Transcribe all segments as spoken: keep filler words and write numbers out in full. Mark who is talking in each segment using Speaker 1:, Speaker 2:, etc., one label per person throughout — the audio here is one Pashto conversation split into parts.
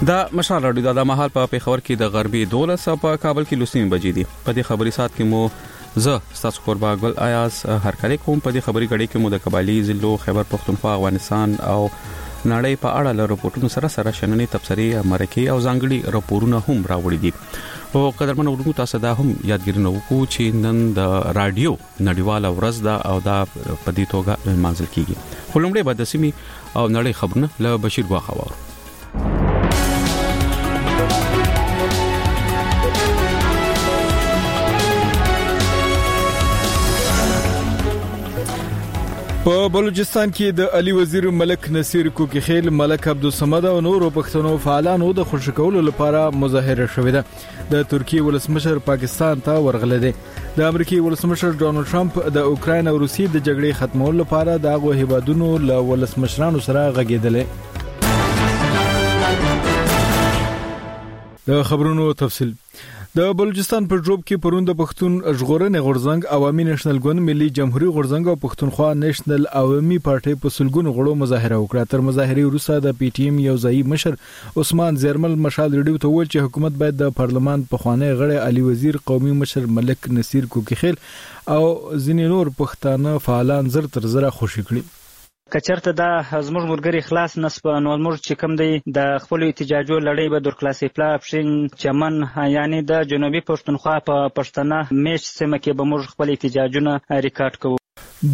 Speaker 1: دا مشال راډیو د مهال په پیښور کې د غربي دولس او په کابل کې لسنیم بجې دي. په دې خبري سات کې مو زه تاسو قربا ګل آیاز هر کله کوم. په دې خبري غړي کې مو د قبایلی ضلعو خیبر پختونخوا افغانستان او نړۍ په اړه له رپورټونو سره سره شننې تبصري مرکه او ځانګړي راپورونه هم راوړي دي. او قدرمن ورونکو تاسو دا هم یادګیرنه وکړو چې نن د رادیو نړیواله ورځ ده او دا په دې توګه منځل کیږي. خلومړي به د سیمې او نړۍ خبرونه له بشیر واخا وره.
Speaker 2: په بلوچستان کې د علي وزیر ملک نصیر کوکی خیل، ملک عبدالصمد او نورو پښتنو فعالانو د خوشی کولو لپاره مظاهره شوې ده. د ترکیه ولسمشر پاکستان ته ورغله دي. د امریکای ولسمشر ډونالد ټرمپ د اوکراین او روسیې د جګړې ختمولو لپاره د هغو هیوادونو له ولسمشرانو سره غږیدل. د خبرونو تفصیل. د بلوچستان په جوب کې پروند پښتون ژغورنې غورځنګ، عوامي نېشنل ګوند، ملي جمهوریت غورځنګ او پښتونخوا نېشنل عوامي پارټي په سلګونو غړو مظاهره وکړه. تر مظاهرې وروسته د پی ټی ایم یو ځای مشر عثمان زیرمل مشال ریډیو ته ویل چې حکومت باید د پارلمان په خوانی غړي علي وزیر، قومي مشر ملک نصیر کوکی خیل او ځینې نور پښتانه فعالان زر تر زره خوشی کړي.
Speaker 3: کچرته دا زموږ مرګري خلاص نسب نو موږ چې کوم دی د خپل احتجاجو لړۍ به در کلاسي پلا اپشن چمن یعنی د جنوبي پښتونخوا په پښتنه میش سیمه کې به موږ خپل احتجاجونه ریکارډ کوو.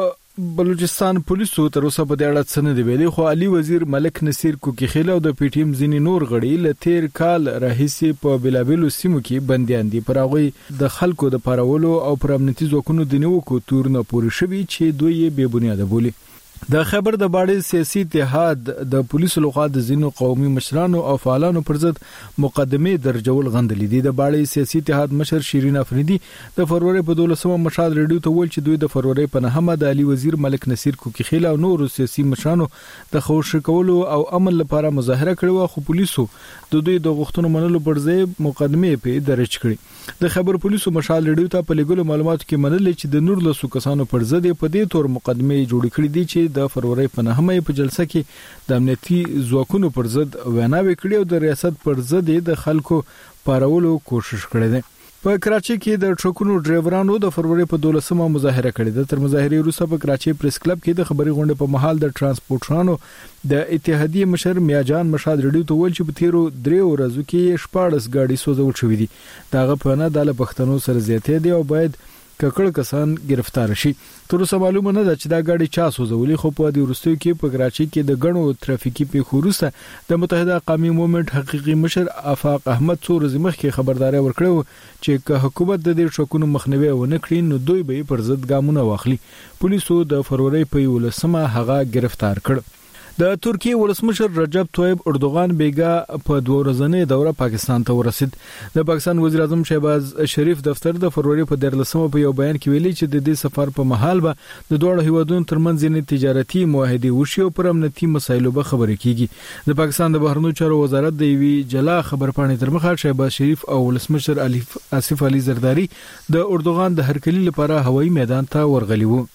Speaker 2: د بلوچستان پولیسو تر اوسه په دې اړه څه نه دی ویلي، خو علي وزیر ملک نصیر کوکی خیل او د پی ټی ایم ځینې نور غړي له تیر کال راهیسې په بلابلو سیمو کې بنديان دي. پر هغه د خلکو د پارولو او پر امنیتي ځواکونو د نیوکو تورونه پوري شوي چې دوی یې بے بنیاده بولي. د خیبر د باړې سیاسي اتحاد د پولیسو لخوا د ځینو قومي مشرانو او فعالانو پر ضد مقدمه درجول غندلې دي. د باړې سیاسي اتحاد مشر شیرین افریدي د فروری په دولسمه مشال ریډیو ته ویل چې دوی د فروری په نهمه د علي وزیر ملک نصیر کوکی خیل او نورو سیاسي مشرانو د خوشی کولو او امن لپاره مظاهره کړې، خو پولیسو د دوی د غوښتنو منلو پر ځای مقدمه په درج کړې. د خبر پولیسو مشال ریډیو ته په لګولو معلوماتو کې منل چې د نور لسو کسانو پر ضد په دې تور مقدمه جوړ کړې دي چې د فروری په نهمه په جلسه کې د امنیتي ځواکونو پر ضد ویناوي کړې او د ریاست پر ضد د خلکو پارولو کوشش کړې ده. په کراچي کې د ټرکونو ډرایورانو د فروری په دولسمه مظاهره کړې ده. تر مظاهرې وروسته په کراچي پریس کلب کې د خبري غونډې په محل د ترانسپورټرانو د اتحادیې مشر میاجان مشاد ریډیو ته ویل چې په تیرو درې ورځو کې شپږ غاډي سوځول شوې دي. داغه په نه د پښتنو سره زیاتې دي او باید ککړ کسان گرفتار شي. تر اوسه معلومه نه ده چې دا غاډي چا سوځولې، خو په دې وروستیو کې په کراچي کې د غنو ترافیکي پیښو وروسته د متحده قومي موومېنټ حقيقي مشر افاق احمد څو ورځې مخکې خبرداري ورکړه چې که حکومت د دې شکونو مخنیوي ونه کړي نو دوی به پر ضد ګامونه واخلي. پولیسو د فروری په ولسمه هغه گرفتار کړ. د ترکیه ولسمشر رجب طیب اردوغان بیګا په دوه ورځنۍ دوره پاکستان ته ورسید. د پاکستان وزیر اعظم شهباز شریف دفتر د فروری په دیارلسمه په یو بیان کې ویلي چې د دې سفر په محل به د دوه هیوادونو ترمنځ ځینې تجارتي معاهدې وشي او پر امنیتي مسایلو به خبرې کیږي. د پاکستان د بهرنیو چارو وزارت د وی جلا خبرپاڼې تر مخه شهباز شریف او ولسمشر آصف علي زرداری د اردوغان د هرکلی لپاره هوایي میدان ته ورغلي وو.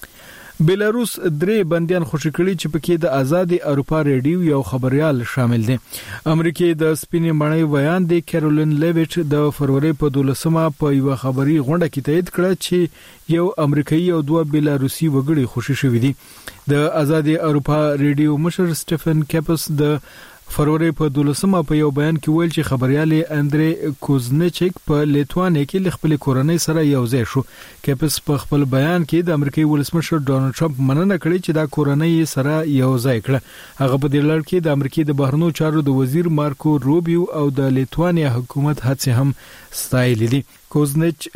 Speaker 2: بیلاروس درې بنديان خوشی کړي چې پکې د آزادي اروپا ریډیو یو خبريال شامل دي. امریکای د سپینې مړی بیان دی کیرولین لیویټ د فروری په دولسمه په یو خبري غونډه کې تایید کړ چې یو امریکایي او دوه بیلاروسي وګړي خوشی شوي دي. د آزادي اروپا ریډیو مشر سټيفن کیپس د فروری په دولسمه په یو بیان کې ویل چې خبريال اندري کوزنچیک په لیتوانیا کې خپل کورنۍ سره یو ځای شو. کیپس په خپل بیان کې د امریکای ولسمشر ډونالد ټرمپ مننه کړې چې دا کورنۍ سره یو ځای کړه. هغه په دې لړ کې د امریکای د بهرنیو چارو د وزیر مارکو روبیو او د لیتوانیا حکومت هڅې هم ستایلې دي. کوزنچ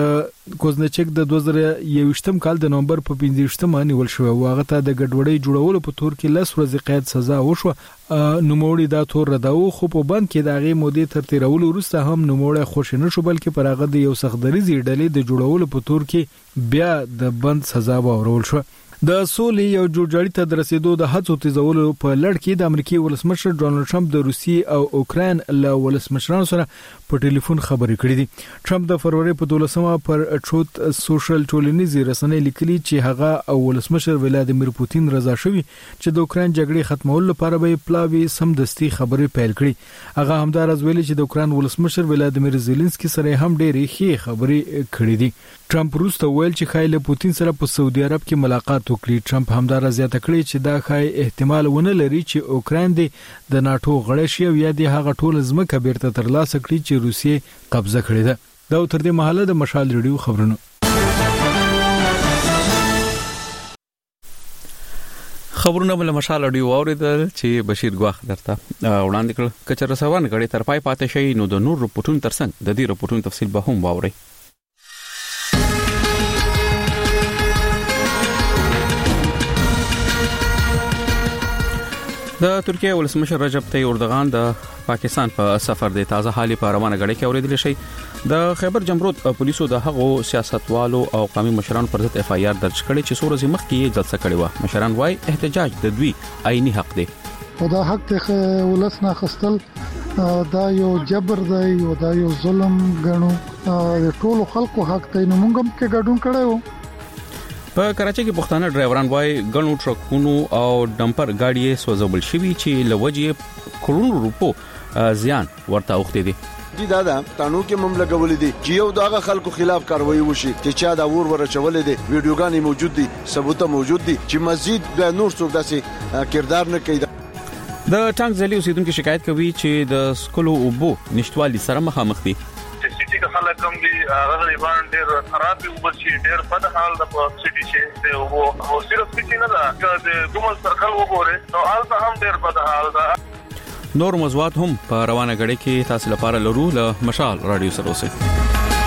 Speaker 2: د کوزنچک د دوه زره یوویشتم کال د نومبر په پنځویشتمه نیول شو او هغه ته د ګډوډۍ جوړولو په تور کې لس ورځې قید سزا وشو. نوموړي دا تور رداو خو په بند کې د هغه مودې تر تیرولو وروسته هم نوموړی خوش نه شو بلکې پر هغه د یو سختدریزي ډلې د جوړولو په تور کې بیا د بند سزا ورول شو. د سولې یو جوړجاړي ته د رسیدو د هڅو تیزولو په لړ کې د امریکای ولسمشر ډونالد ټرمپ د روسیې او اوکراین له ولسمشرانو سره په ټلیفون خبرې کړې دي. ټرمپ د فروری په دولسمه پر ټروت سوشل ټولنیزي رسنۍ لیکلي چې هغه او ولسمشر ولادیمیر پوتین رضا شوی چې د اوکران جګړې ختمولو لپاره به پلاوی سمدستي خبرې پیل کړي. هغه همدارز ویلي چې د اوکران ولسمشر ولادیمیر زيلنسکي سره هم ډېرې ښې خبرې کړې دي. ټرمپ روسته ویل چې خایل پوتین سره په سعودي عرب کې ملاقات وکړي. ټرمپ همدارز زیاته کړې چې دا خای احتمال ونه لري چې اوکران د ناتو غړی شي او یا د هغه ټول ځمکه بیرته ترلاسه کړي چې روسیې قبضه کړې ده. دا تر دې مهاله د مشال ریډیو خبرونه.
Speaker 1: خبرونه بل مشال ریډیو اوریدل چې بشیر ګواخ درته وړاندې کړ. کچر رسوان غړي تر پای پاتې شي نو د نور رپورټونو ترڅنګ د دې رپورټونو تفصیل به هم واوري. د ترکیه ولسمشر رجب طیب اردوغان د پاکستان په سفر د تازه حالي په روانه غړي کې اوریدل شي. د خیبر جمرود پولیسو د هغو سیاستوالو او قومي مشرانو پر ضد اف آی آر درج کړي چې سورزي مخ کې جلسه کړې و. مشران وايي احتجاج د دوی عیني حق دی.
Speaker 4: دا حق ته ولسنا خستل دا یو جبر دی او دا یو ظلم غنو د ټولو خلکو حق دی. نو موږ هم کې ګډون کړو.
Speaker 1: په کراچۍ کې پښتانه ډرایوران وايي غنو ټرکونو او ډمپر گاډي سوځول شوي چې لوجې کروڑو روپو زیان ورته اوخته دي.
Speaker 5: دي دا دا تانو کې مملکت ولې دي چې یو دغه خلکو خلاف کاروایی وشي چې چا دا ور ورچولې دي ویډیوګانې موجود دي ثبوت موجود دي چې مزید د نور څوک داسې کردار نه کوي.
Speaker 1: د ټانک ځلې اوسیدونکو شکایت کوي چې د سکولو اوبو نشټوالي سره مخامخ دي.
Speaker 6: سټي کې خلک کوم دي هغه غریبان ډېر خراب دي او چې ډېر بد حال د سټي چې او او صرف سټي نه ده د دومره سرکل وګوره نو حالت هم ډېر بد حال ده.
Speaker 1: نور موضوعات هم په روانه غړي کې تاسو لپاره لرو له مشال رادیو سره اوسئ.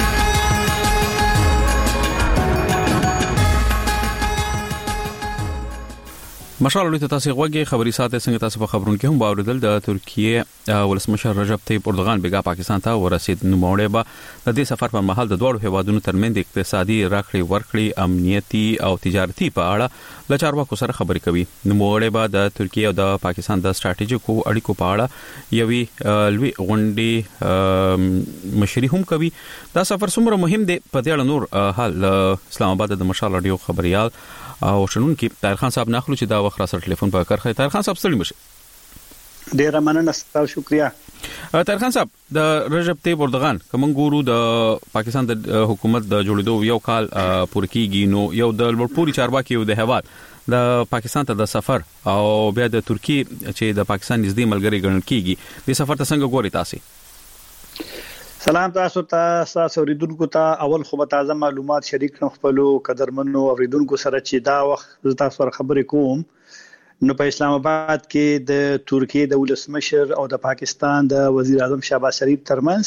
Speaker 1: مشال ولې تاسو غوږی خبري ساته څنګه تاسو په خبرونو کې هم باوردل د ترکیه ولسمشر رجب طیب اردوغان بیګا پاکستان ته ورسید. نو موړې به د دې سفر په مهال د دوه هیوادونو ترمنځ اقتصادي راکړې ورکړې امنیتي او تجارتي په اړه له چارواکو سره خبرې کوي. نو موړې به د ترکیه او د پاکستان د ستراتیژیکو اړیکو په اړه یوي لوی غونډې مشري هم کوي. دا سفر څومره مهم دی په دې اړه نور حال اسلام آباد د مشال رادیو خبريال او شنون کې طاهر خان صاحب ناخلو چې دا وخت را سره ټلیفون په کار خای. طاهر خان صاحب ستړي مشه.
Speaker 7: ډیر مننه ستاسو شکریا.
Speaker 1: طاهر خان صاحب د رجب طیب اردوغان کوم ګورو د پاکستان د حکومت د جوړېدو یو کال پوره کیږي نو یو د لوړپوري چارواکي یو د هواد د پاکستان ته د سفر او بیا د ترکیه چې د پاکستان نږدې ملګری ګڼل کیږي د سفر ته څنګه ګوري تاسو؟
Speaker 7: سلام تاسو ته تاسو اوریدونکو ته اول خو به تازه معلومات شریک کړم خپل قدرمنو اوریدونکو سره چې دا وخت تاسو سره خبرې کوم. نو په اسلام آباد کې د ترکیه د ولسمشر او د پاکستان د وزیر اعظم شهباز شریف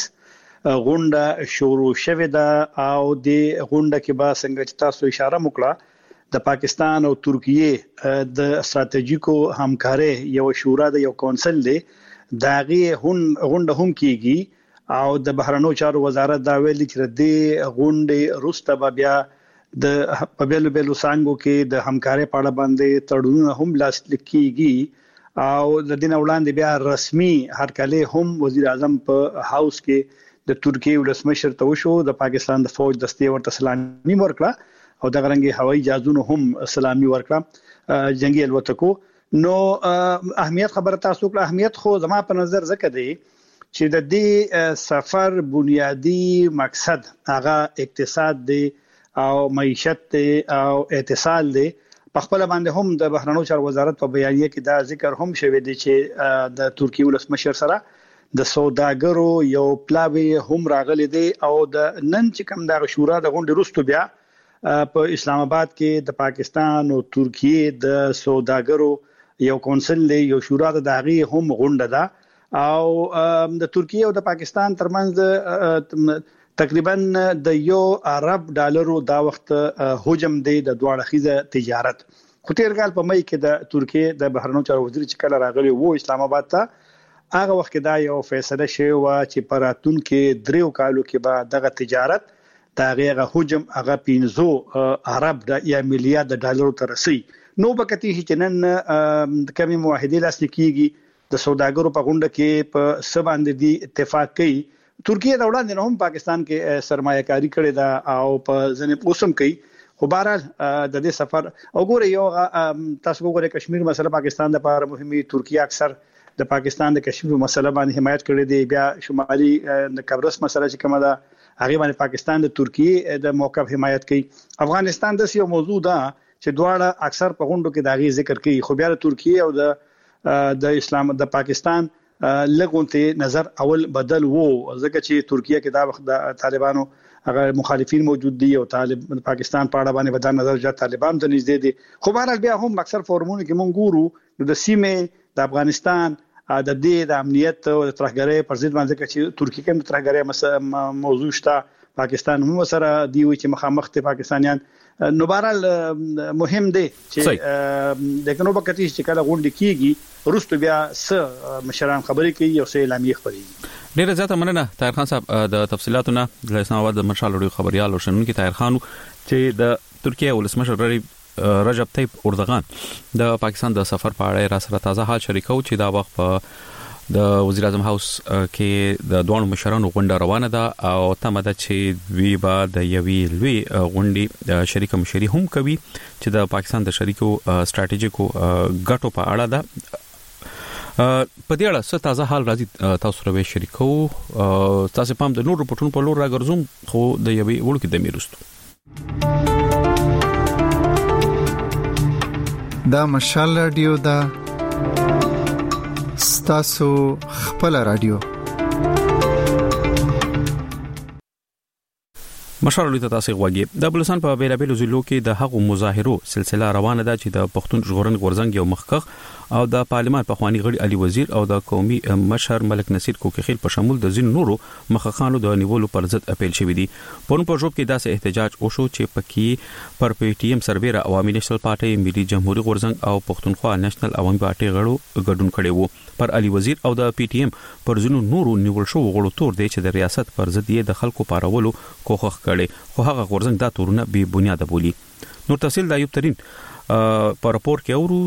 Speaker 7: ترمنځ غونډه شروع شوه ده او د غونډه کې با څنګه چې تاسو اشاره وکړه د پاکستان او ترکیه د ستراتیژیکو همکارۍ یو شورا د یو کونسل دی داغي غونډه هم کیږي او د بهرنیو چارو وزارت دا ویلي چې د غونډې روسته بیا د په بیلو بیلو څنګه کې د همکارۍ په اړه باندې تړونونه هم لاسلیک کیږي او د دین وړاندې بیا رسمي هرکله هم وزیر اعظم په هاوس کې د ترکیه ولسمشر ته وشو د پاکستان د فوج دستې ورته سلامي ورکړه او د غرنګي هوایي جهازونو هم سلامي ورکړه جنگي الوتکو. نو اهمیت خبره تاسو کړه. اهمیت خو زما په نظر زکه دی چې د دې سفر بنیادی مقصد هغه اقتصاد دی او معیشت دی او اتصال دی. په خپل باندې هم د بهرنیو چارو وزارت په بیانیه کې دا ذکر هم شوی دی چې د ترکیه ولسمشر سره د سوداګرو یو پلاوی هم راغلی دی او د نن چې کوم د شورا د غونډې وروسته بیا په اسلام آباد کې د پاکستان او ترکیه د سوداګرو یو کونسل دی یو شورا د داغي هم غونډه ده او د ترکیه او د پاکستان ترمنځ تقریبا د یو ارب ډالرو دا وخت هجوم دی د دواړه خيزه تجارت. خو تیر کال په مې کې د ترکیه د بهرنیو چارو وزیر چې کله راغلی وو اسلام آباد ته هغه وخت دا یو فیصله شوی و چې پراتون کې دریو کالو کې بعد دغه تجارت دا غیغه هجوم هغه پینزو ارب د یا میلیارډ ډالرو ته رسي. نو بکتی چې نن کمی معاهده لاسلیک کیږي د سوداګرو په غونډه کې په سباند دي اتفاق کوي ترکیه د وړاندې نه هم پاکستان کې سرمایه کاری کړې ده او په ځنې اوسم کوي. خو بهرحال د دې سفر او ګوره یو تاسو وګورئ کشمیر مسله پاکستان د لپاره مهمه. ترکیه اکثر د پاکستان د کشمیر مسله باندې حمایت کړې دی. بیا شمالي د قبرص مسله چې کومه ده هغه باندې پاکستان د ترکیه د موقف حمایت کوي. افغانستان د یو موضوع ده چې دواړه اکثر په غونډو کې داغي ذکر کوي. خو بیا د ترکیه او د د اسلام د پاکستان لګونته نظر اول بدل وو ځکه چې ترکیه کې دا وخت د طالبانو هغه مخالفین موجود دي او طالب پاکستان په اړه باندې بدل نظر جات طالبان ته نږدې دي. خو بهرحال بیا هم اکثر فورمونه کې مونږ ګورو د سیمه د افغانستان د دې د امنیت او د ترهګرۍ پر ضد باندې چې ترکیه کې د ترهګرۍ موضوع شته. پاکستان هم سره دی وی چې مخامخ ته پاکستانیان نو بهرحال مهم دی چې د کنو بکتی چې کله غونډه کیږي وروسته بیا س مشران خبرې کوي او س اعلامیه خبرې.
Speaker 1: ډیره زیاته مننه طاهر خان صاحب د تفصیلاتو نه. د اسلام آباد د مشال لوی خبريال او شنونکو طاهر خان چې د ترکیه ولسمشر رجب طیب اردوغان د پاکستان د سفر په اړه را سره تازه حال شریکو چې دا وخت په د وزیر اعظم هاوس کې د دوه مشرانو غونډه روانه ده او تمه ده چې وی با د یوي لوی غونډې د شریک مشري هم کوي چې د پاکستان د شریکو ستراتیژیکو ګټو په اړه ده. په دې اړه څه تازه حال راځي تاسو سره شریکو. تاسو پام د نور رپورټونو په لور راګرځوم خو د یوي وړو کې د میرستو
Speaker 8: دا مشال رادیو دا ستاسو خپل رادیو.
Speaker 1: مشال لوی تاسو غوږی د بلوچستان په بیلابیلو ضلعو کې د حق مظاهرو سلسله روانه ده چې د پښتون ژغورن غورځنګ یو مخکخ او د پارلمان په خواني غړي علي وزیر او د قومي مشر ملک نصیر کوکخیل په شمول د زین نورو مخخانو د نیولو پر ضد اپیل شوی دی. پرون په جوب کې داسې احتجاج وشو چې پکې پر پی ټی ایم سربېره عوامي نېشنل پارټي ملي جمهوریت غورځنګ او پښتونخوا نېشنل عوامي پارټي غړو ګډون کړي وو. پر علي وزیر او د پی ټی ایم پر زین نورو نیول شو غړو تور دی چې د ریاست پر ضد یې د خلکو پارولو کوښښ کړي خو هغه غورځنګ دا تورونه بي بنیاد بولی. نور تفصیل د ایوب ترين په راپور کې اورو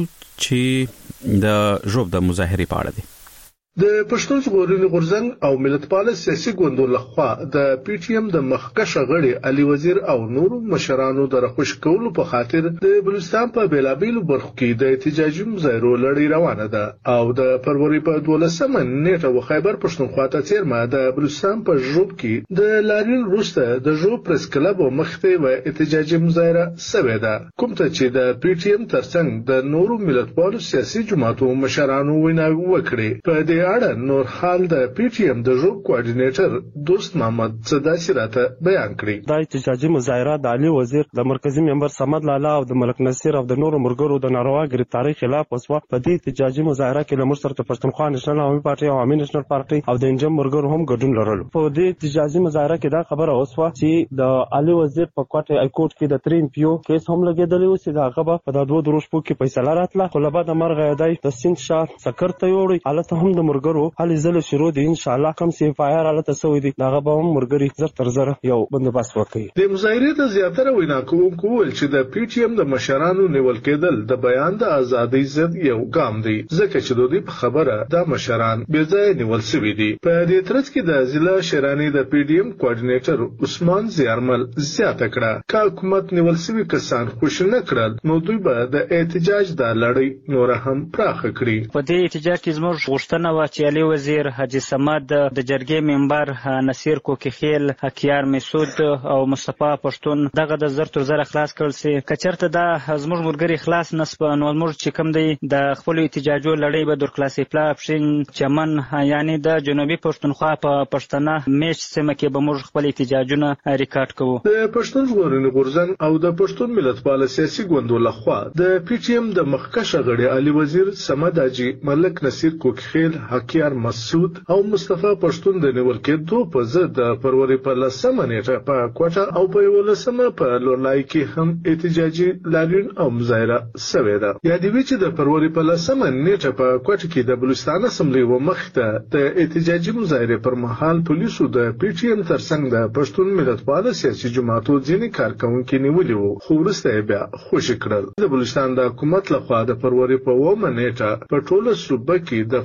Speaker 1: چې د جوب د مظاهره په اړه دی.
Speaker 9: د پښتون ژغورنې غورځنګ او ملتپال سیاسي ګوندو لخوا د پی ټی ایم د مخکشه غړي علي وزیر او نورو مشرانو د رخص کولو په خاطر د بلوچستان په بیلابیلو برخو کې د احتجاجي مظاهرو لړۍ روانه ده او د فروری په دولسمه نیټه و خیبر پښتونخوا ته څیرمه د بلوچستان په ژوب کې د لارین روسته د ژوب پریس کلب مخته و احتجاجي مظاهره سوي ده کوم ته چې د پی ټی ایم ترڅنګ د نورو ملتپالو سیاسي جماعتو مشرانو ویناوي وکړي. په دې اړه نور حال د پی ټی ایم د ژوب کوارډینیټر دوست محمد صداسي راته بیان کړی.
Speaker 10: دا احتجاجي مظاهره د علي وزیر د مرکزی ممبر صمد لالا او د ملک نصیر او د نورو مرګرو د ناروا ګرفتاری خلاف وسوه. په دې احتجاجي مظاهره کې له مشر ته پښتونخوا نېشنل عوامي پارټي او عوامي نېشنل پارټي او د انجم مرګرو هم ګډون لرل. په دې احتجاجي مظاهره کې دا خبره وسوه چې د علي وزیر په کوټه ای کورټ کې د تریم پیو کیس هم لګیدلی و چې دا هغه په د دوه دروش په کې فیصله راتله خو له بعد مرغه یادای د سند شاه سکر ته یوړي حالت هم د مرګرو حل زله شروع دي ان شاء الله کوم سی اف آی آر حالت سوي دي دا به هم مرګري زر تر زر یو بندوبست وکړي.
Speaker 9: د مظاهرې د زیاتره وینا کوونکو ول چې د پی ټی ایم د مشرانو نیول کېدل د بیان د ازادۍ ضد یو ګام دی ځکه چې دوی په خبره د مشران بې ځای نیول شوی دي. په دې ترڅ کې د ضلع شرانی د پی ډی ایم کوارډینیټر عثمان زیارمل زیاته کړه چې حکومت نیول شوی کسان خوش نه کړل نو دوی به د احتجاج د لړۍ نور هم پراخ کړي.
Speaker 3: په دې احتجاج کې زموږ غوښتنه و چې علي وزیر حاجی صمد د جرګې ممبر نصیر کوکخیل حکیار مسعود او مصطفی پښتون دغه د زر تر زر خلاص کړل سي. کچرته دا زموږ مرګري خلاص نسب نو موږ چې کوم دی د خپل احتجاجو لړۍ به در کلاسې پلا پښین چمن یعنی د جنوبي پښتونخوا په پښتنه میش سیمه کې به موږ خپل احتجاجونه ریکارډ کوو.
Speaker 9: د پښتون ژغورنې غورځنګ او د پښتون ملتپال سیاسي ګوندو لخوا د پی ټی ایم د مخکشه غړي علي وزیر صمد حاجی ملک نصیر کوکخیل حکیار مسعود او مصطفی پښتون د نیول کېدو په ضد د فروری په لسمه نیټه په کوټه او په ولسمه په لورلای کې هم احتجاجي لاریون او مظاهره سوي ده. یادوي چې د فروری په لسمه نیټه په کوټه کې د بلوچستان اسمبلی و مخته د احتجاجي مظاهره پر مهال پولیسو د پی ټی ایم ترڅنګ د پښتون ملتپال سیاسي جماعتو ځینې کارکونکو نیولي وو خو وروسته بیا خوشي کړل. د بلوچستان د حکومت لخوا د فروری په اوومه نیټه په ټوله صوبه کې دغه یو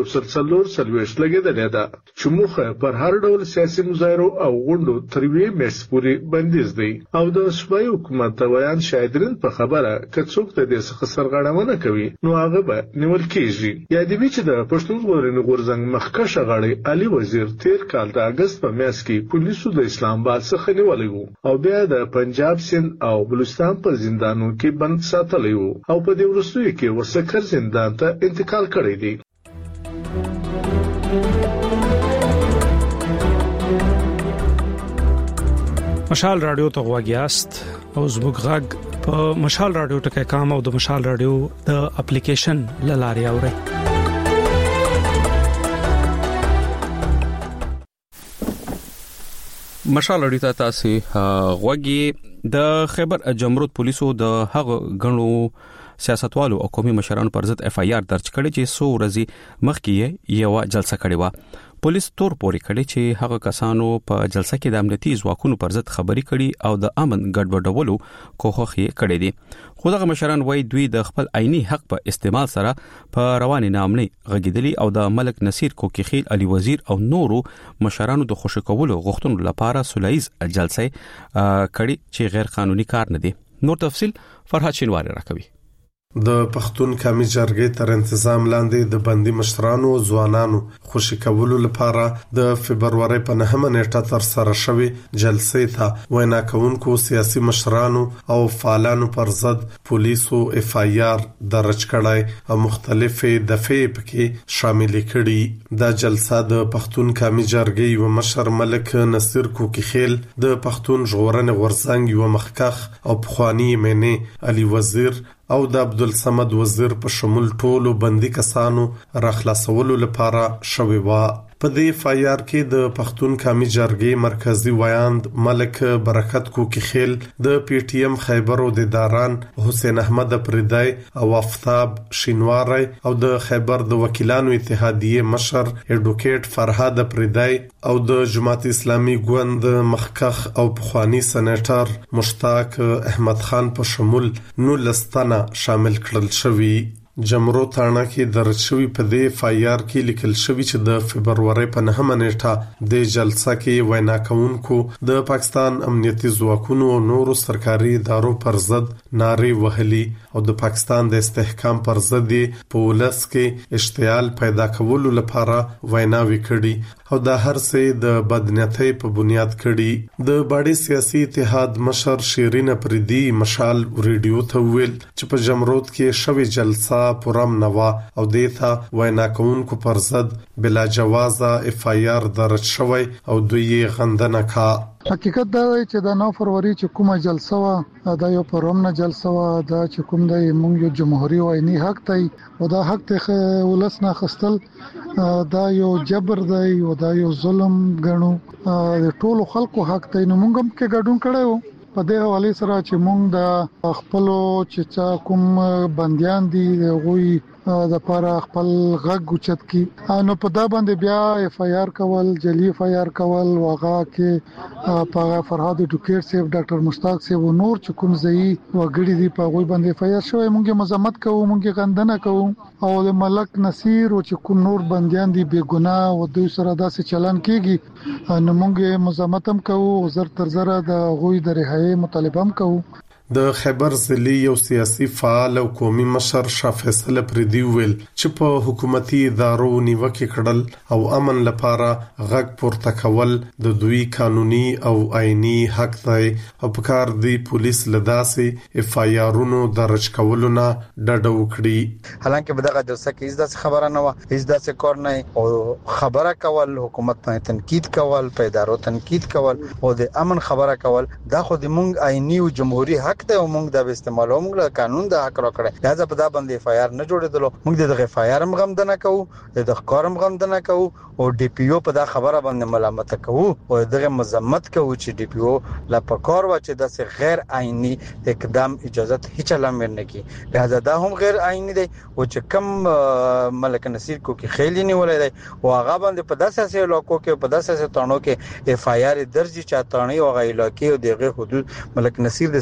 Speaker 9: سل څلور څلوېښت لګېدلې ده چې موخه پر هر ډول سیاسي مظاهرو او غونډو تر یوې میاشتې پورې بندیز دی او د صوبایي حکومت ویان شاهدرین په خبره که څوک د دې څخه سرغړونه کوي نو هغه به نیول کېږي. یادوي چې د پښتون ژغورنې غورځنګ مخکښه غړی علي وزیر تیر کال د اګست په میاشت کې پولیسو د اسلام آباد څخه نیولې وو او بیا د پنجاب سند او بلوچستان په زندانونو کې بند ساتلی وو او په دې وروستیو کې ورسکر زندان ته انتقال کړی دی.
Speaker 11: مشال رادیو ته غواګیاست او زموږ غږ په مشال رادیو ټکي کام او د مشال رادیو د اپلیکیشن لاري اوري.
Speaker 1: مشال اړیتا ته تاسو غوږی د خیبر جمرود پولیسو د هغه غنو سیاستوالو او قومي مشرانو پر ضد اف ای آر درج کړي چې سو ورځې مخکې یو جلسه کړې و. پولیس تور پوري کړي چې هغه کسانو په جلسه کې د امنیتي ځواکونو پر ضد خبري کړي او د امن ګډوډولو کوښښ یې کړی دی. خو دغه مشران وایي دوی د خپل عیني حق په استعمال سره په رواني نامني غږیدلی او د ملک نصیر کوکیخیل علي وزیر او نورو مشرانو د خوشی کولو غوښتنو لپاره سولایز جلسه کړي چې غیر قانوني کار نه دي. نور تفصيل فرحات شینواری راکوي.
Speaker 12: د پښتون قومي جرګې تر تنظیم لاندې د بندي مشرانو او ځوانانو خوشی کولو لپاره د فبرवरी په نهمه نیټه تر سره شوې جلسې ته وینا کوونکو سیاسي مشرانو او فعالانو پر ضد پولیسو اف ای آر درج کړای او مختلفې دفعې پکې شامل کړي. دا جلسه د پښتون قومي جرګې و مشر ملک نصیر کوکیخیل د پښتون ژغورنې غورځنګ یو مخکخ او پخوانی مېنه علي وزیر او د عبدالصمد وزیر په شمول ټولو بندي کسانو راخلاصولو لپاره شوی و. په دې فایار کې د پښتون قومي جرګې مرکزی ویاند ملک برکت کوکیخیل د پی ټی ایم خیبر او د داران حسین احمد پردای او افتاب شینواری او د خیبر د وکیلانو اتحادیه مشر اډوکیټ فرهاد پردای او د جماعت اسلامي ګوند مخکخ او پخوانی سېنیټر مشتاق احمد خان په شمول نو لستانه شامل کړل شوی. جمرو تاڼه کې درج شوی په دې فایار کې لیکل شوی چې د فبرवरी په نهمه نیټه د جلسه کې وینا کوونکو د پاکستان امنیتي ځواکونو او نورو سرکاري ادارو پر ضد نارې وهلي او د پاکستان د استحکام پر ضد په ولس کې اشتعال پیدا کولو لپاره ویناوي کړي او د هر څه د بدنیتۍ په بنیاد کړي. د باډي سیاسي اتحاد مشر شیرین پردي مشال ریډیو ته ویل چې په جمرود کې شوی جلسه پرم نوا او دیتا وینا کوونکو پر ضد بلا جوازه اف ای آر درج شوی او دوی غندنه کا.
Speaker 4: حقیقت دا دی چې د نو فروری چې کومه جلسه وا دا یو پرمنه جلسه وا دا چې کوم د مونږ جمهوریت وایي حق دی او دا حق ته ولسنا خستل دا یو جبر دی او دا یو ظلم غنو د ټولو خلکو حق دی. نو مونږ هم کې ګډون کړو په دې حواله سره چې مونږ د خپل چې کوم بنديان دي غوي د لپاره خپل غږ اوچت کی نو په دا باندې بیا اف ای آر کول جلی اف ای آر کول واغه کې په فرهاد ډوکیر سیف ډاکټر مشتاق سیف او نور چې کوم ځای وګړي دي په غوي باندې اف ای آر شوی مونږه مذمت کوو مونږه غندنه کوو او د ملک نصیر او چې کوم نور بنديان دي بے ګناه او دوی سره داسې چلن کیږي نو مونږه مذمت هم کوو زر تر زره د غوي د رهایی مطالبه هم کوو.
Speaker 12: د خیبر ضلعي یو سیاسي فعال او قومي مشر شاه فیصل پردي ویل چې په حکومتي ادارو نیوکه کړل او امن لپاره غږ پورته کول د دوی قانوني او آئینی حق دی او په کار دی پولیس لداسي اف ای آرونو درج کولونه ډډه وکړي.
Speaker 13: حالانکه په دغه جلسه کې هیڅ داسې خبره نه و هیڅ داسې کار نه او خبره کول حکومت ته تنقید کول په ادارو تنقید کول او د امن خبره کول دا خو د مونږ آئینی او جمهوریت حق ته موږ د استعمالو موږ قانون د حق راکړی لہذا په دا باندې اف ای آر نه جوړېدلو موږ د اف ای آر مغمدنه کوو د ښکارم غمدنه کوو او ډي پی او په دا خبره باندې ملامت کوو او دغه مذمت کوو چې ډي پی او لا پکار و چې د غیر آئینی اقدام اجازه هیڅ لم نه کی لہذا دا هم غیر آئینی دی او چې کم ملک نصیر کو کې خېلی نیولای دی او هغه باندې په داسې علاقو کې په داسې تانو کې اف ای آر درج چا تانی او غیلا کې او دغه حدود ملک نصیر د سره لیدل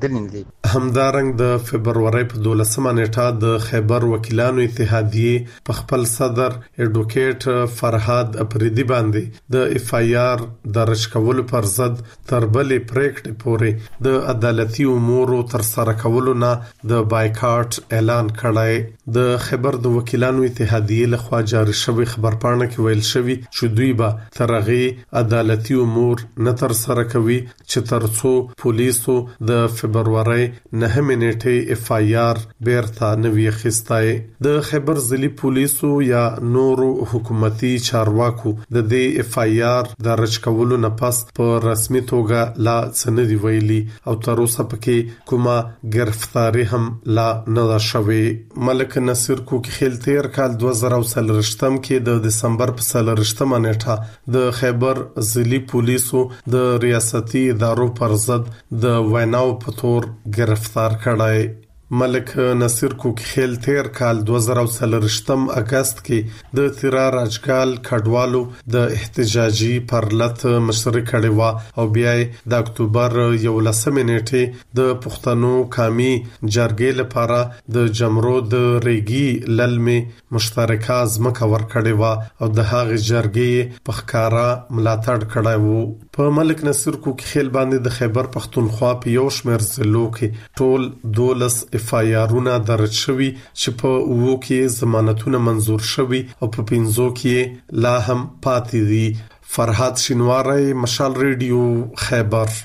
Speaker 13: لیدل دي.
Speaker 12: همدارنګ د فبرवरी په دولسمه نیټه د خیبر وکیلانو اتحادیه په خپل صدر اډوکیټ فرهاد افریدي باندې د اف آی آر درج کولو پر ضد تربلې پریکړې پورې د عدالتي امور تر سره کولو نه د بایکاټ اعلان کړی. د خیبر د وکیلانو اتحادیه لخوا جاری شوی خبرپاڼه کې ویل شوی چې دوی به ترغه عدالتي امور نه تر سره کوي چې ترڅو پولیسو د فبرवरी نهمه نیټه اف آی آر بیرته نوی خستای. د خیبر ضلعي پولیسو یا نورو حکومتي چارواکو د دې اف آی آر درج کولو نه پس په رسمي توګه لا سندي ویلي او تر اوسه پکې کومه گرفتاری هم لا نه شوه. ملک نصیر کوکخیل تیر کال دوه زره څلورم کې د دسمبر په څلورمه نیټه د خیبر ضلعي پولیسو د ریاستي ادارو پر ضد د ویناو په تور گرفتار کړای. ملک نصیر کوکخیل تیر کال دوه زره څلورم اگست کې د تیرا راجګال کډوالو د احتجاجي پرلط مشري کړي و او بیا د اکتوبر یولسمه نیټه د پښتنو قومي جرګې لپاره د جمرو د ریګي للمي مشترکه ځمکه ور کړي و او د هغه جرګې په ښکارا ملاتړ کړی وو. په ملک نصیر کوکخیل باندې د خیبر پښتونخوا په یو شمېر ضلعو کې ټول دولس اف آی آرونه درج شوي چې په اوو کې ضمانتونه منظور شوي او په پنځو کې لا هم پاتې دي. فرهاد شینواری، مشال ریډیو، خیبر.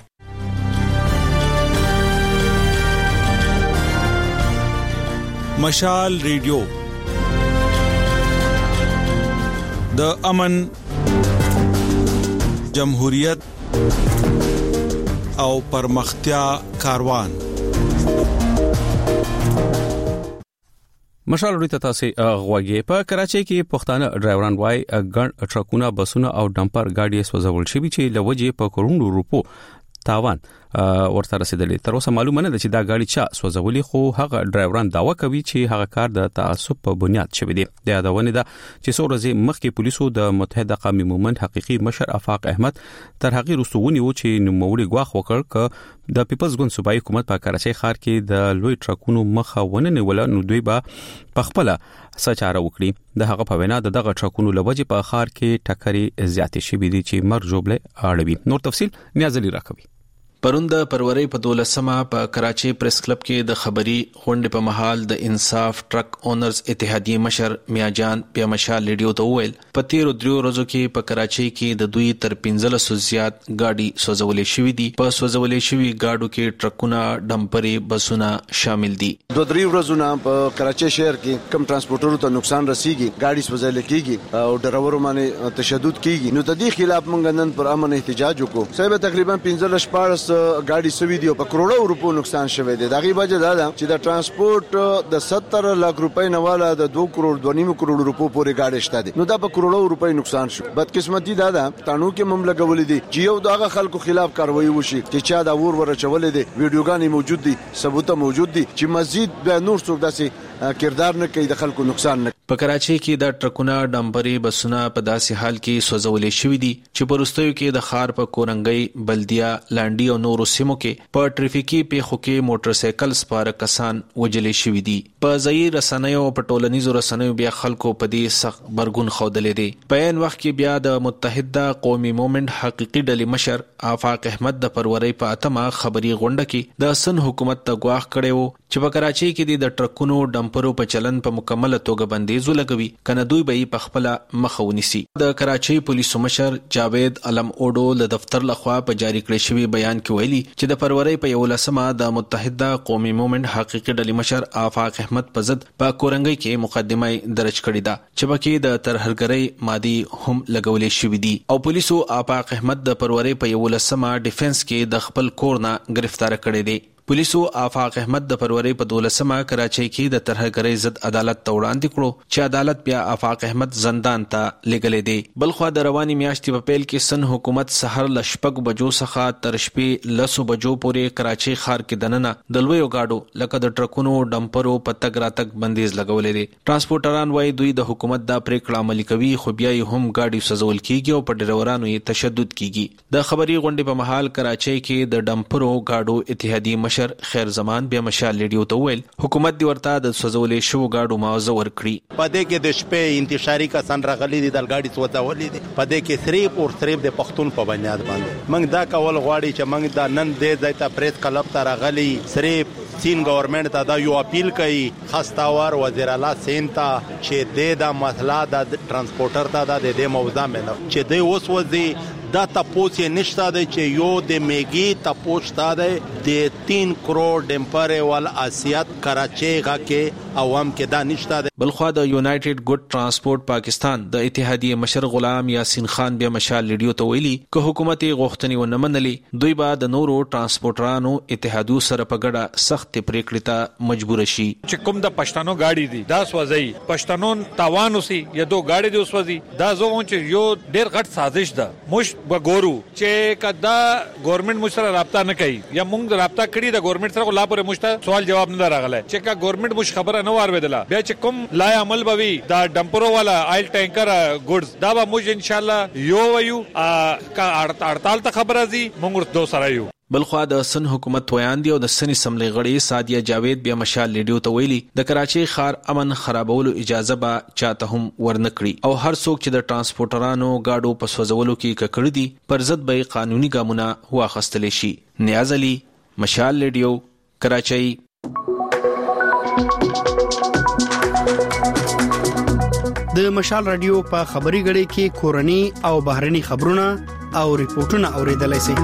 Speaker 14: مشال ریډیو د امن، جمهوریت او پرمختیا کاروان.
Speaker 1: مشال ورته تاسو غوږی. په کراچۍ کې پښتانه ډرایوران وای ګڼ ټرکونه، بسونه او ډمپر ګاډي سوځول شوي چې لوجې په کروڑو روپو تاوان ورته رسیدلی. تر اوسه معلومه نه ده چې دا ګاډي چا سوځولي، خو هغه ډرایوران داوا کوي چې هغه کار د تعصب په بنیاد شوی دی. د یادونه ده چې څو ورځې مخکې پولیسو د متحده قومي مومنت حقيقي مشر افاق احمد تر هغه رسونی و چې نوموړي غواخ وکړ ک د پیپلز ګوند صوبایي حکومت په کراچۍ ښار کې د لوی ټرکونو مخه ونه ول، نو دوی به پخپله سچاره وکړي. د هغه په وینا دغه ټرکونو لوجې په ښار کې ټکرې زیاتې شوې دي چې مرګ جوړه اړوي. نور تفصيل نیازلی راکوي.
Speaker 15: پرون د فروری په دولسمه په کراچۍ پریس کلب کې د خبري غونډې په محل د انصاف ټرک اونرز اتحادیه مشر میاجان په مشال ریډیو ته وویل په تیرو دریو ورځو کې په کراچۍ کې د دوی تر پنځلس زیات گاډي سوځولې شوې دي. په سوځولې شوې گاډو کې ټرکونه، ډمپرې، بسونه شامل دي.
Speaker 5: دوه درې ورځې نه په کراچۍ شهر کې کم ترانسپورټرو ته نقصان رسیږي، گاډي سوځول کېږي او ډرایورو باندې تشدد کېږي. نو د دې خلاف موږ نن پر امن احتجاج وکړو. صاحب تقریبا پنځلس شپږ گاډي سوي دي او په کروڑو روپو نقصان شوه دی. دغه وجه دا ده چې د ترانسپورت د ستر لک روپۍ نه والا د دوه کروڑ دوه نیم کروڑ روپو پورې گاډي شته دي. نو دا په کروڑو روپۍ نقصان شو. بدقسمتي دا ده تانو کې مملکت لګولې دي چې یو دغه خلکو خلاف کاروایی وشي چې چا دا ور ورچولې دي. ویډیوګانې موجود دي، ثبوت موجود دي چې مزید به نور څوک داسې کردار نه کوي د خلکو نقصان نه.
Speaker 15: په کراچۍ کې د ټرکونه، ډمپرې، بسونه په داسې حال کې سوځولې شوې دي چې په وروستیو کې د ښار په کورنګۍ، بلدیا، لانډي او نورو سیمو کې په ټریفیکي پیښو کې موټر سایکل سپاره کسان وجلې شوې دي. په ځایي رسنیو او په ټولنیزو رسنیو بیا خلکو په دې سخت برګون ښودلې دي. په عین وخت کې بیا د متحده قومي مومنت حقيقي ډلې مشر افاق احمد د فروری په اتمه خبري غونډه کې د سن حکومت ته غواخ کړي وو چې په کراچۍ کې د ټرکونو، ډمپرو په چلن په مکمل توګه بندیز ولګوي کنه دوی به په خپل مخه ونیسي. د کراچۍ پولیسو مشر جاوید علم اوډو له دفتر لخوا په جاری کړی شوی بیان کې ویلي چې د فروری په یولسمه د متحده قومي مومنت حقيقي ډلې مشر افاق احمد په ضد په کورنګۍ کې مقدمه درج کړې ده چې پکې د ترهګرۍ مادي هم لګولې شوې دي او پولیسو افاق احمد د فروری په یولسمه ډیفنس کې د خپل کور نه گرفتار کړی دی. پولیسو افاق احمد د فروری په دولسمه کراچۍ کې د ترهګرۍ ضد عدالت ته وړاندې کړو چې عدالت بیا افاق احمد زندان ته لګلې دی. بلخوا د رواني میاشتې په پیل کې سن حکومت سحر ل شپږ بجو څخه تر شپې لسو بجو پورې کراچۍ ښار کې دننه د لویو گاډو لکه د ټرکونو، ډمپرو په تګ راتګ بندیز لګولې دي. ترانسپورټران وايي دوی د حکومت دا پریکړه عملي کوي خو بیا هم گاډي سوځول کیږي او په ډرایورانو یې تشدد کیږي. د خبري غونډې په محل کراچۍ کې د ډمپرو گاډو اتحادیه مشر مشر خیر زمان بیا مشال ریډیو ته ویل حکومت دی ورته د سوزولې شو گاډو معاوضه ورکړي.
Speaker 16: پدې کې د شپې انتشاري کسان راغلي دي د ګاډي سوځولې دي پدې کې صرف او صرف د پښتون په بنیاد باندې موږ دا کول غواړي چې موږ دا نن دې ځای ته پریس کلب ته راغلي صرف سین گورنمنت ته دا یو اپیل کوي خاصتاور وزیر اعلی سین ته چې د دا مسله د ترانسپورټر ته د دې موضوع مله چې د اوس وځي دا تاسو یې نشته د چې یو د میګي تاسو ته د تین کروڑ ډمپر ول اسیات کراچي غاکه عوام کې دا نشته.
Speaker 15: بلخوا د یونایټډ ګډ ترانسپورت پاکستان د اتحادیه مشر غلام یاسین خان بیا مشال ریډیو ته ویلي که حکومت غوښتنې ونه منلي دوی به د نورو ترانسپورټرانو اتحادیو سره په ګډه سخت پریکړې ته مجبور شي.
Speaker 17: چې کوم د پښتنو گاډي دي دا سوځي پښتنو تاوان وسی یا دو گاډي دي وسوځي دا زه وون چې یو ډېر غټ سازش ده مش وګورو چې کدا ګورنمنت مش سره رابطه نه کوي یا موږ رابطه کړی د ګورنمنت سره لا پورې مشته سوال جواب نه راغله چې کا ګورنمنت مش خبره نه وارویدله بیا چې کوم لای عمل بوي دا ډمپرو والا آیل ټانکر ګډز دا به موږ ان شاء الله یو ویو کا هړتال ته خبره زی موږ دو سره یو.
Speaker 15: بلخوا د سن حکومت ویان دی او د سن اسمبلی غړي سادیه جاوید بیا مشال ریډیو ته ویلي د کراچي ښار امن خرابولو اجازه به چاته هم ورنکړي او هر څوک چې د ترانسپورټرانو گاډو په سوځولو کې ککړ دي پر ضد به قانوني ګامونه واخیستل شي. نیاز علي مشال ریډیو کراچي.
Speaker 18: د مشال رادیو په خبري غړي کې کورني او بهرني خبرونه او ریپورتونه اوریدلای شئ.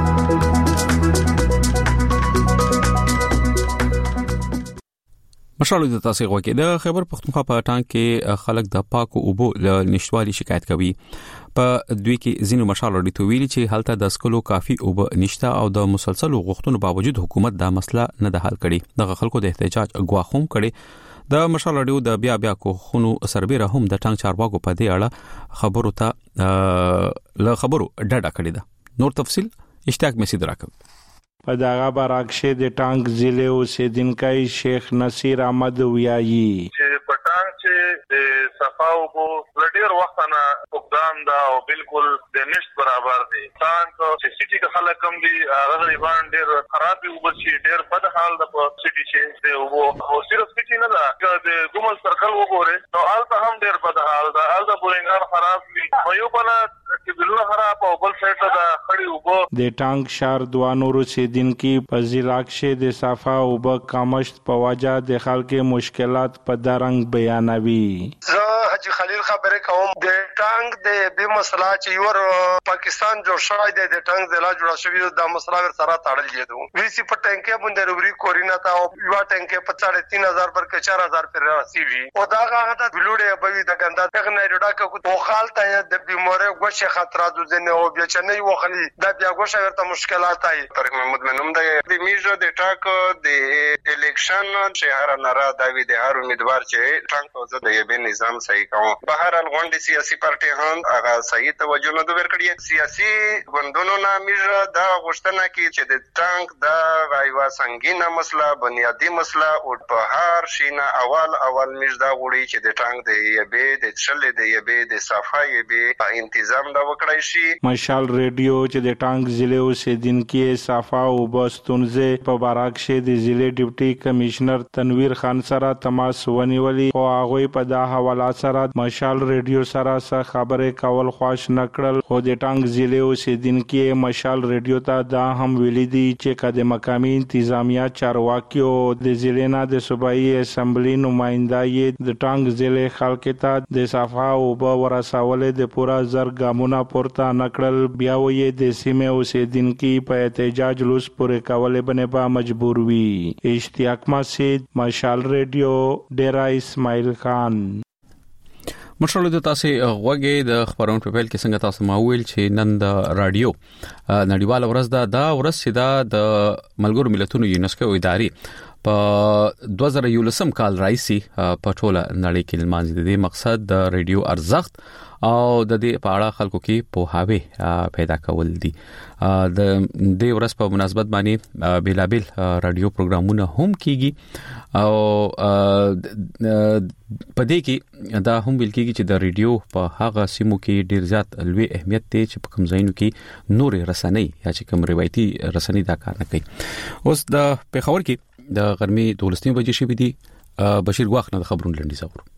Speaker 1: مشالو د تاسو غوږی د خیبر پختونخوا په ټانک کې خلک د پاکو اوبو ل نشټوالي شکایت کوي. په دوی کې زینو مشالو د تویلي چې حالت د سکلو کافي اوبو نشته او د مسلسل غوښتنو باوجود حکومت دا مسله نه ده حل کړي. د خلکو د احتجاج غواخوم کړي. د مشال رادیو د بیا بیا کو خونو سربېره هم د ټانک چارواکو په دې اړه خبرو ته له خبرو ډډه کړې ده. نور تفصيل اشتیاق مسید راکوي.
Speaker 19: په دغه برعکس د ټانک ضلع اوسیدونکو شیخ نصیر احمد ویایي
Speaker 6: چې په ټانک چې د صفاو بو لډیر وخت نه فقدان دا او بالکل د نشټ برابر دي. ټانک چې سټي کې خلک کم دي هغه غریبان ډیر خراب وي او چې ډیر بد حال د سټي چې دی او او صرف سټي نه دا د ګومل سرکل وګوره نو حالت هم ډیر بد حال دا حال د بورنګار خراب وي یو بل چې بلنه خراب او بل سایت دا خړی وګو
Speaker 19: د ټانک شهر دوه نورو سیدونکو په ضلع کې د صفا او ب کمشت په وجه د خلکو مشکلات په درنګ بیانوي.
Speaker 20: حاجی خلیل خبره کوم د ټانک د به مسله چې یو پاکستان جوړ شوی دی د ټانک د لا جوړ شوی د مسله ور سره تړل کېدو وی سی په ټانکې باندې روبري کورینا تا او یو ټانکې په ساڑھے تین ہزار پر کې چار ہزار پر راسی وی او دا هغه د بلوډه به د ګندا څنګه نه ډاکه کو تو خالته د بیماره غوښه خطرات ځنه او بیا چې نه وخلی دا بیا غوښه ورته مشکلات آی
Speaker 21: طارق محمود منوم د میجو د ټاک د الیکشن شهر نارا د وی د هر امیدوار چې ټانک او د یبه نظام صحیح کوم په هر غونډه سیاسي پارټي هم هغه صحیح توجه نه ورکړي. سیاسي غونډونو نه میجو دا غوښتنه کوي چې د ټانک د غایوا سنگینه مسله بنیادی مسله او په هر شینه اول اول میج دا غوړي چې د ټانک د یبه د چلې د یبه د صفای به تنظیم دا وکړای شي.
Speaker 19: مشال ریډیو چې د ټانک ضلع اوسیدونکو صفا او بستونزه په باراک شه د ضلع ډیپټي کمشنر تنویر خان سره تماس ونیولي او هغه په دا حواله سره مشال ریډیو سره سره خبره کول خوښ نکړل خو د ټانک ضلع اوسیدونکو مشال ریډیو ته دا هم ویلي دي چې کده مقامی انتظامیه چارواکیو د ضلع نه د صوبایي اسمبلی نمائنده یې د ټانک ضلع خلک ته د صفا او به ورسول د پورا زر ګامونه پورته نکړل بیا وې د سیمه اوسیدونکو په احتجاج لوس پورې کول باندې به مجبور وي. اشتیاق مسید مشال ریډیو ډیرا اسماعیل خان.
Speaker 1: مشالو د تاسو غوږی د خبرونو په پیل کې څنګه تاسو ما ویل چې نن د رادیو نړیواله ورځ ده دا ورځ چې دا د ملګرو ملتونو یونسکو ادارې په دوه زره یولسم کال راځي په ټوله نړۍ کې لمانځي. د مقصد د رادیو ارزښت او د دې په اړه خلکو کې پوهاوی پیدا کول دي. د دې ورځ په مناسبت باندې بیلابل رادیو پروګرامونه هم کیږي او په دې کې دا هم ویل کیږي چې د رادیو په هغه سیمو کې ډیر زیات لوی اهمیت دی چې په کوم ځایونو کې نور رسنۍ یا چې کوم روایتي رسنۍ دا کار نه کوي. اوس د پیښور کې د غرمې دولسنی بجې شوې دي. بشیر ګواخ نه خبرونه لنډي زاور.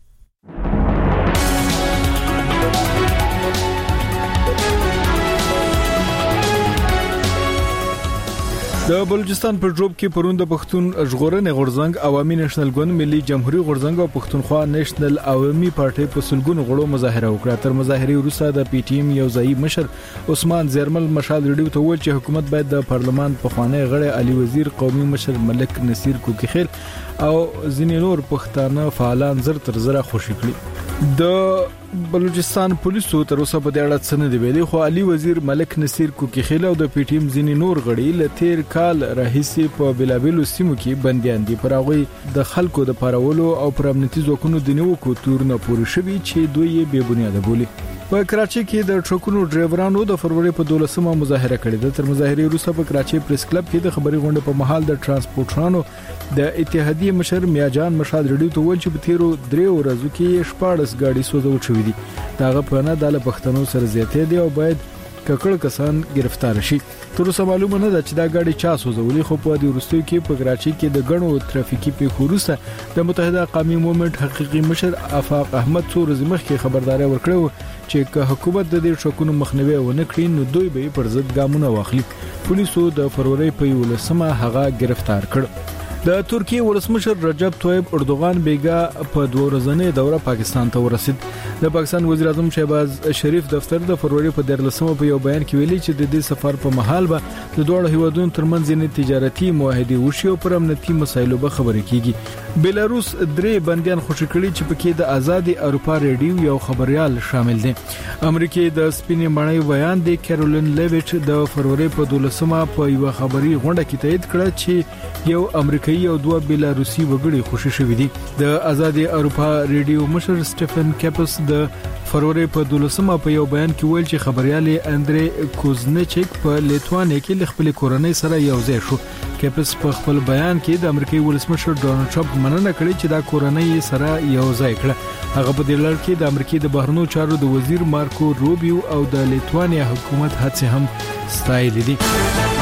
Speaker 2: د بلوچستان په جوب کې پرون د پښتون ژغورنې غورځنګ عوامي نېشنل ګوند ملي جمهوریت غورځنګ او پښتونخوا نېشنل عوامي پارټي په سلګونو غړو مظاهره وکړه. تر مظاهرې وروسته د پی ټی ایم یو ځایي مشر عثمان زیرمل مشال ریډیو ته وویل چې حکومت باید د پارلمان پخوانی غړی علي وزیر، قومي مشر ملک نصیر کوکیخیل او ځینې نور پښتانه فعالان زر تر زره خوشي کړي. د بلوچستان پولیسو تر اوسه په دې اړه څه نه دی ویلي، خو علي وزیر، ملک نصیر کوکیخیل او د پی ټی ایم ځینې نور غړي له تیر کال راهیسې په بلابلو سیمو کې بنديان دي. پر هغه د خلکو د پارولو او پر امنیتي ځواکونو د نیوکو تورونه پورې شوي چې دوی یې بې بنیاده بولي. په کراچۍ کې د ټرکونو ډرایورانو د فروری په دولسمه مظاهره کړې ده. تر مظاهرې وروسته په کراچۍ پریس کلب کې د خبري غونډې په محل د ترانسپورټرانو د اتحادیې مشر میاجان مشال ریډیو ته وویل چې په تیرو درې ورځو کې شپاړس ګاډي سوځول شوې دي. داغه په نه د پښتنو سره زیاتې دي او باید ککړ کسان گرفتار شي. تر اوسه معلومه نه ده چې دا ګاډي چا سوځولې، خو په دې وروستیو کې په کراچۍ کې د غنو ترافیکي پیښو وروسته د متحده قومي موومېنټ حقيقي مشر افاق احمد څو ورځې مخکې خبرداري ورکړه چې که حکومت د دې شکونو مخنیوي ونه کړي نو دوی به پر ضد ګامونه واخلي. پولیسو د فروری په یولسمه هغه گرفتار کړ. د ترکیه ولسمشر رجب طیب اردوغان بیګا په دوه ورځې دوره پاکستان ته ورسید. د پاکستان وزیر اعظم شهباز شریف دفتر د فروری په دیارلسمه په یو بیان کې ویلي چې د دې سفر په محل به د دوه هیوادونو ترمنځ نه تجارتي معاهده وشي او پر امنیتي مسایلو به خبرې کیږي. بیلاروس درې بنديان خوشی کړي چې پکې د آزادي اروپا ریډیو یو خبريال شامل دي. امریکای د سپینې مړی بیان دی کیرولین لیویچ د فروری په دولسمه په یو خبري غونډه کې تایید کړ چې یو امریکایي او دوه بیلاروسي وګړي خوشی شوي دي. د آزادي اروپا ریډیو مشر سټيفن کیپس د فروری په دولسمه په یو بیان کې ویل چې خبريال اندري کوزنچیک په لیتوانیا کې خپل کورنۍ سره یو ځای شو. کیپس په خپل بیان کې د امریکای ولسمشر ډونالد ټرمپ مننه کړې چې دا کورنۍ سره یو ځای کړه. هغه په دې لړ کې د امریکای د بهرنیو چارو د وزیر مارکو روبیو او د لیتوانیا حکومت هڅې هم ستایلې دي.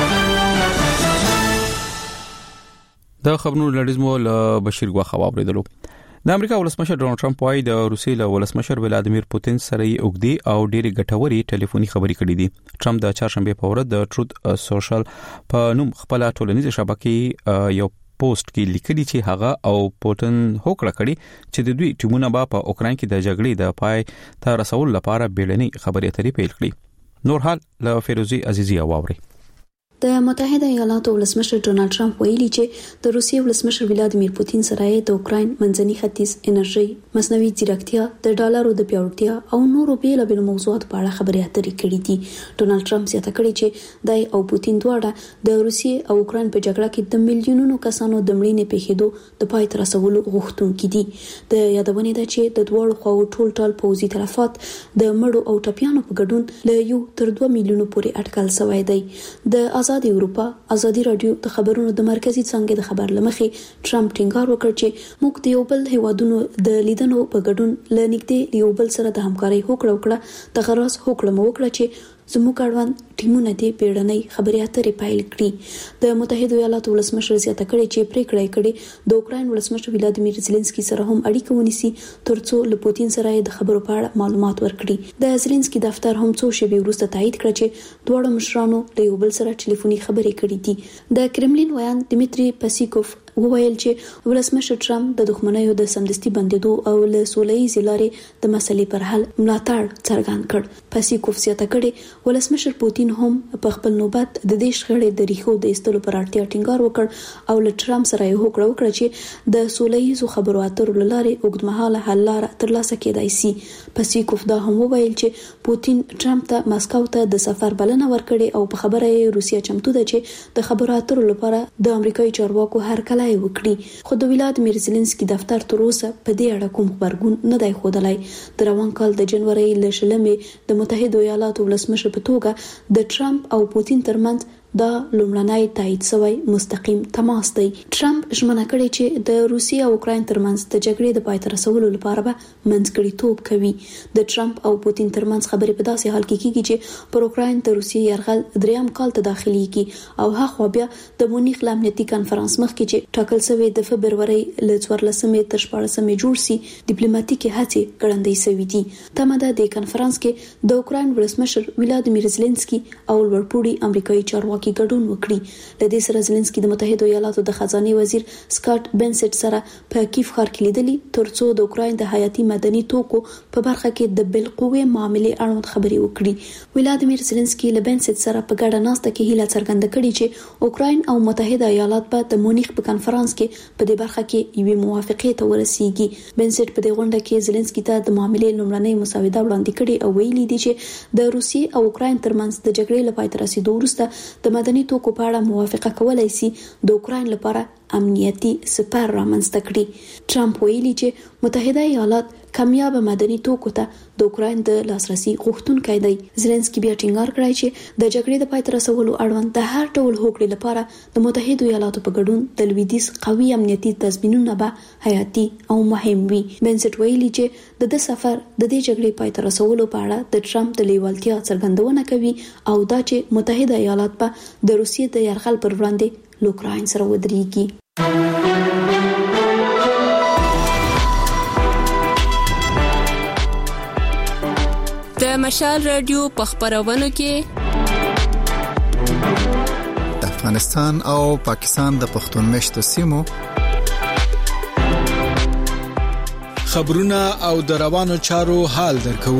Speaker 1: د خبرونو لړیزمو له بشیر ګواخ اوریدلو. د امریکا ولسمشر ډونالد ټرمپ وايي د روسي له ولسمشر ولادیمیر پوتین سره یې اوګدي او ډېری ګټوري ټلیفوني خبرې کړې دي. ټرمپ د چهارشنبه په ورځ د ټروت سوشل په نوم خپل ټولنیز شبکې یو پوسټ کې لیکلي چې هغه او پوتین هوکړه کړې چې د دوی ټیمونه به په اوکرين کې د جګړې د پای ته رسول لپاره بیړني خبرې اترې پیل کړي. نور حال له فیروزي عزیزی واوري.
Speaker 22: د متحده ایالاتو ولسمشر ډونالد ټرمپ ویلي چې د روسیې ولسمشر ولادیمیر پوتین سره د اوکرين منځني ختیځ انرژي، مصنوعي ځیرکتیا، د ډالرو د پیاوړتیا او نورو بیلابل موضوعاتو په اړه خبرې اترې کړې دي. ډونالد ټرمپ زیاته کړې چې دای او پوتین دواړه د روسیې او اوکرين په جګړه کې د میلیونونو کسانو د مړینې پیښېدو د پای ته رسولو غوښتونکي دي. د یادونه ده چې د دوه خواو ټول ټال پوزي تلفات د مړو او ټپيانو په ګډون له یو تر دوه میلیونو پورې اټکل شوی دی. د آزادي اروپا آزادي رادیو د خبرونو د مرکزی څنګه د خبر لمخې ټرمپ ټینګار وکړ چې موږ د یو بل هیوادونو د لیدنو په ګډون لنګدې یو بل سره د همکارۍ هوکړه وکړه. د غرض هوکړه مو وکړه چې زموږ اړوند ټیمونه دې پیړنۍ خبرې اترې پیل کړي. د متحده ایالاتو ولسمشر زیاته کړې چې پریکړه کړې د اوکرين ولسمشر ولادیمیر زيلنسکي سره هم اړیکه ونیسي ترڅو له پوتین سره د خبرو په اړه معلومات ورکړي. د زيلنسکي دفتر هم څو شپې وروسته تایید کړ چې دواړو مشرانو له یو بل سره ټلیفوني خبرې کړې دي. د کرملین ویان دمیتری پاسیکوف وویل چې ولسمشر ټرمپ د دښمنیو د سمدستي بندیدو او له سوله‌ییزې لارې د مسلې پر حل ملاتړ څرګند کړ. پاسیکوف زیاته کړې ولسمشر پوتین هم په خپل نوبت د دې شخړې د ریښو د ایستلو پر اړتیا ټینګار وکړ او له ټرمپ سره یې هوکړه وکړه چې د سوله‌ییزو خبرو اترو لارې اوږدمهاله حل لاره ترلاسه کېدای شي. پاسیکوف دا هم وویل چې پوتین ټرمپ ته مسکو ته د سفر بلنه ورکړې او په خبره یې روسیا چمتو ده چې د خبرو اترو لپاره د امریکایي چارواکو هر کله وکړي. خو د ولادیمیر زيلنسکي دفتر تر اوسه په دې اړه کوم خبرګون نه دی ښودلی. د روان کال د جنوري ل شلمې د متحده ایالاتو ولسمشر په توګه د ټرمپ او پوتین ترمنځ دا لومړنی تایید شوی مستقیم تماس دی. ټرمپ ژمنه کړې چې د روسیې او اوکراین ترمنځ د جګړې د پای ته رسولو لپاره به منځګړیتوب کوي. د ټرمپ او پوتین ترمنځ خبرې په داسې حال کې کیږي چې پر اوکراین د روسیې یرغل دریم کال ته داخليږي او هغه بیا د مونیخ امنیتي کانفرنس مخکې چې ټاکل شوی د فبرवरी ل څوارلسمې تر شپاړسمې جوړ سي ډیپلوماټیکي هڅې ګړندۍ شوې دي. تمه ده د کانفرنس کې د اوکراین ولسمشر ولادیمیر زيلنسکي او لوړپوړي امریکایي چارواکي ګډون وکړي. د دې سره زيلنسکي د متحده ایالاتو د خزانه وزیر سکاټ بنسټ سره په کیف ښار کې لیدلي ترڅو د اوکراین د حیاتي مدني توکو په برخه کې د بالقوه معاملې اړوند خبرې وکړي. ولادیمیر زيلنسکي له بنسټ سره په ګډه ناسته کې هیله څرګنده کړې چې اوکراین او متحده ایالات په د مونیخ په کانفرنس کې په دې برخه کې یوې موافقې ته ورسیږي. بنسټ په دې غونډه کې زيلنسکي ته د معاملې لومړنۍ مسوده وړاندې کړې او ویلي دي چې د روسیې او اوکراین ترمنځ د جګړې لپاره تر رسیدو وروسته د مدني توکو په اړه موافقه کولای شي د اوکراین لپاره امنیتي سپر رامنځته کړي. ټرمپ ویلي چې متحده ایالات کامیاب مدني توکو ته د اوکراین د لاسرسي غوښتونکي دی. زيلنسکي بیا ټینګار کړی چې د جګړې د پای ته رسولو اړوند د هر ډول هوکړې لپاره د متحده ایالاتو په ګډون د لویدیځ قوي امنیتي تضمینونه به حیاتي او مهم وي. بنسټ ویلي چې د د سفر د دې جګړې پای ته رسولو په اړه د ټرمپ د لیوالتیا څرګندونه کوي او دا چې متحده ایالات به د روسیې د یرغل پر وړاندې اوکراین سره ودرېږي.
Speaker 7: د مشال رادیو په خبرونو کې
Speaker 8: د افغانستان او پاکستان د پښتون مشتو سیمو
Speaker 2: خبرونه او د روانو چارو حال درکو.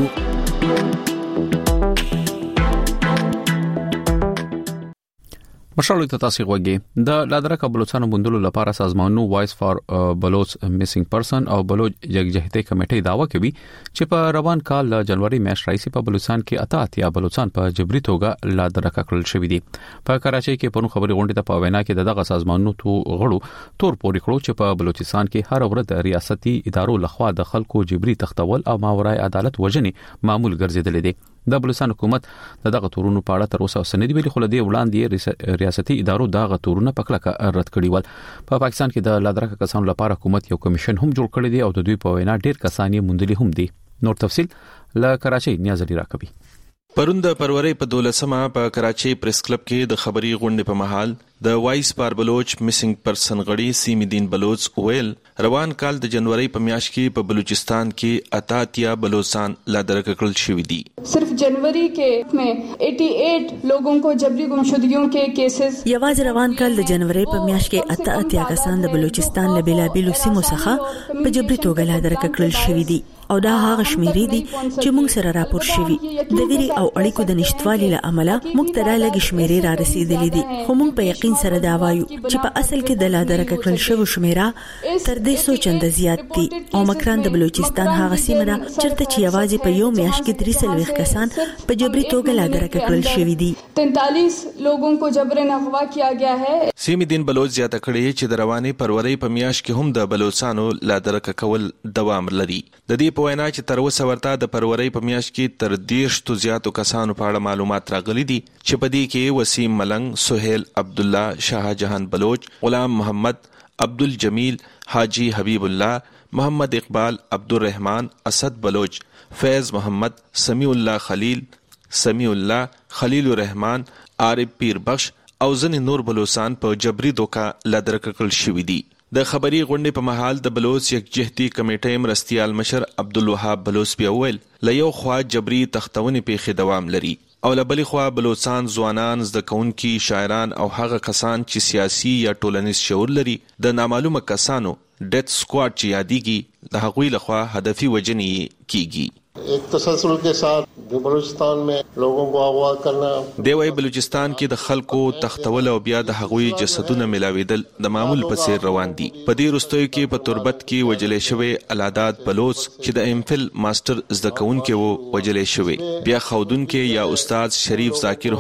Speaker 1: مشالو ته تاسو غوږی د لادرکه بلوچستان بوندلو لپاره سازمانونو وایس فار بلوچ میسینګ پرسن او بلوچ یکجهتي کمیټې داوا کوي چې په روان کال د جنوري میاشتې راځي په بلوچستان کې اته اتیا بلوچستان په جبري توګه لادرکه کړل شوې دي. په کراچۍ کې پرون خبري غونډه ته په وینا کې دغه سازمانونو تو غړو تور پوري کړو چې په بلوچستان کې هر ورځ د ریاستي ادارو لخوا د خلکو جبري تختول او ماورای عدالت وژنې معمول ګرځیدل دي. د بلوچستان حکومت دغه تورونو په اړه تر اوسه سند ویلي خو لدی وړاندې ریاستي ادارو دغه تورونه په کلکه رد کړي ول. په پاکستان کې د لادرکه کسانو لپاره حکومت یو کمیشن هم جوړ کړی دی او د دوی په وینا ډیر کسان یې موندلي هم دي. نور تفصيل له کراچۍ نیاز علي راکوي.
Speaker 15: پرون د فروری په دولسمه په کراچۍ پریس کلب کې د خبري غونډې په مهال د وایس پار بلوچ میسینګ پرسن غړي سیمی دین بلوچ ویل روان کال د جنوري په میاشت کې په بلوچستان کې اتاتیا بلوچستان لادرکه کړل شوې دي.
Speaker 23: صرف जनवरी के में अठासी लोगों को जबरी गुमशुदगियों के केसेस
Speaker 24: یواز روان کال د جنوري په میاشت کې اته اتیا کسان د بلوچستان له بیلابیلو سیمو څخه په جبري توګه لادرکه کړل شوې دي او دا هغه شمیرې دي چې موږ سره راپور شوي. د ویری او اړیکو د نشټوالي له امله موږ ته را لګي شمیرې را رسیدلې دي خو موږ په یقین سره دا وایو چې په اصل کې د لادرکه کړل شوی شمیره تر دې څو چنده زیات دي او مکران د بلوچستان هغه سیمه ده چرته چې یوازې په یو میاشت کې درې سلويخ کسان په جبري توګه لادرکه کړل شوی دي.
Speaker 23: تینتالیس لوگوں کو جبرن اغوا کیا گیا ہے.
Speaker 15: سیمی دین بلوچ زیاته کړی چې د رواني فروری په میاشت کې هم د بلوچستانو لادرکه کول دوام لري. د دې په وینا چې تر اوسه ورته د فروری په میاشت کې تر دیرش تو زیاتو کسانو په اړه معلومات راغلي دي چې په دې کې وسیم ملنګ، سہیل عبدالله، شاهجهان بلوچ، غلام محمد، عبدالجمیل، حاجی حبیب الله، محمد اقبال، عبدالرحمن، اسد بلوچ، فیض محمد، سمیع الله خلیل، سمیع الله، خلیل الرحمن، عارف پیر بخش او ځینې نور بلوچستان په جبري دوکا لادرکه کړل شوي دي. د خبري غونډې په محل د بلوچ یکجهتي کمیټې مرستيال مشر عبدالوهاب بلوچ بیا ویل ل یو خوا جبري تختونې پیښې دوام لري او له بلې خوا بلوچستان ځوانان زده کوونکي شاعران او هغه کسان چې سیاسي یا ټولنیز شعور لري د نامعلومه کسانو ډیت سکواډ چې یادېږي د هغوی لخوا هدفي وژنې کیږي.
Speaker 25: एक तसलसल के साथ बलूचिस्तान में लोगों को अगवा करना
Speaker 15: دی وای بلوچستان کې د خلکو تختول او بیا د هغوی جسدونه ملاویدل د معمول په څیر روان دي. په دې وروستیو کې په تربت کې وجلې شوی علادات بلوچ چې د امفل ماستر زده کوونکي وو وجلې شوی. بیا خودونکو یا استاد شریف ذاکر هم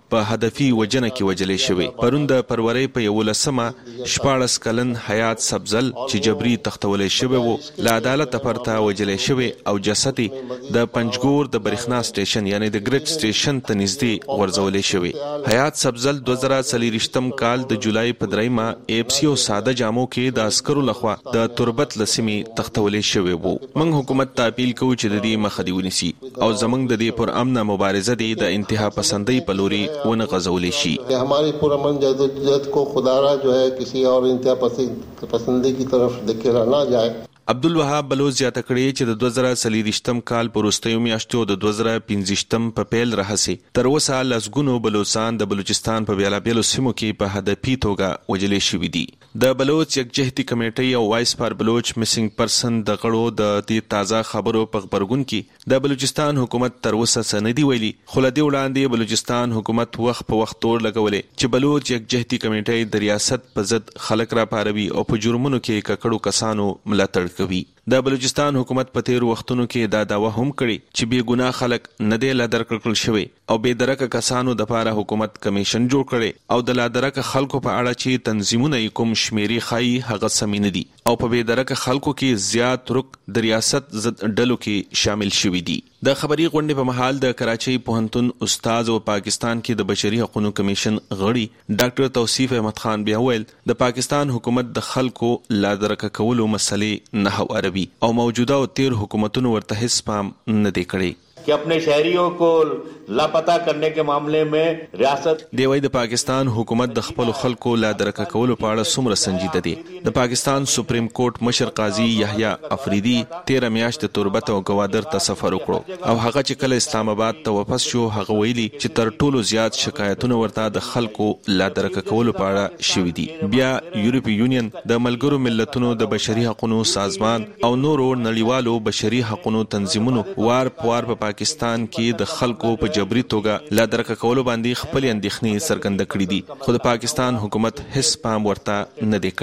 Speaker 15: په هدفي وجنه کې وجلې شوی. پرون د پرورې په یولسمه شپاړس کلن حیات سبزل چې جبري تختولې شوی وو له عدالت پرته وجلې شوی او جسد د پنجګور د برېښنا سټیشن یعنی د ګریډ سټیشن ته نږدې غورځولې شوی. حیات سبزل دوه زره څلوېښتم کال د جولای په دریمه اف سی او ساده جامو کې د عسکرو لخوا د تربت لسمې تختولې شوی وو. موږ حکومت ته اپیل کوو چې د دې مخه دې ونیسي او زموږ د دې پر امن مبارزه دې د انتها پسندۍ په لوري ونه غځولې شي.
Speaker 25: हमारी पुरअमन जदोजहद को खुदारा जो है किसी और इंतहा पसंदी की तरफ धकेला ना जाए.
Speaker 15: عبدالوهاب بلوچ زیاته کړی چې د دوه زره څلوېښتم کال په وروستیو میاشتو د دوه زره پنځویشتم په پیل راهیسې تر اوسه لسګونو بلوچستان د بلوچستان په بیلابیلو سیمو کې په هدفي توګه وجلې شوي دي. د بلوچ یکجهتي کمیټې او وایس فار بلوچ میسنګ پرسن د غړو د دې تازه خبرو په خبرګون کې د بلوچستان حکومت تر اوسه څه نه دي ویلي، خو له دې وړاندې بلوچستان حکومت وخت په وخت تور لګولې چې بلوچ یکجهتي کمیټې د ریاست په ضد خلک راپاروي او په جرمونو کې ککړو کسانو ملاتړ کوي. د بلوچستان حکومت په تیر وختونو کې دا داوا هم کړي چې بې ګناه خلک نه دی لادر کړل شوی او بې درکه کسانو د پاره حکومت کمیشن جوړ کړي او د لادرکه خلکو په اړه چې تنظیمونه کوم شمیري خای هغه سمین دي او په بې درکه خلکو کې زیات رک د ریاست ضد ډلو کې شامل شوي دي. د خبري غونډې په محل د کراچۍ پوهنتون استاد او پاکستان کې د بشري حقوقو کمیشن غړي ډاکټر توصیف احمد خان بیا ویل د پاکستان حکومت د خلکو لادرکه کولو مسلې نه هواري او موجوده او تیر حکومتونو ورته هیڅ پام نه دی کړی
Speaker 3: कि अपने शहरियों को लापता करने के मामले में रियासत
Speaker 15: دی وای د پاکستان حکومت د خپل خلکو لا درکه کولو په اړه څومره سنجیده دی. د پاکستان سپریم کورټ مشر قاضي یحیی افریدي تیر میاشت تربت او گوادر ته سفر وکړو او هغه چې کله اسلام آباد ته واپس شو هغه ویلي چې تر ټولو زیات شکایتونه ورته د خلکو لا درکه کولو په اړه شوي دي. بیا یورپی یونین د ملګرو ملتونو د بشري حقوقو سازمان او نورو نړیوالو بشري حقوقو تنظیمونو وار پوار په پاکستان کې د خلکو په جبري توګه لا درکه کولو باندې خپل اندېښنې څرګنده کړې دي، خو د پاکستان حکومت هیڅ پام ورته نه دی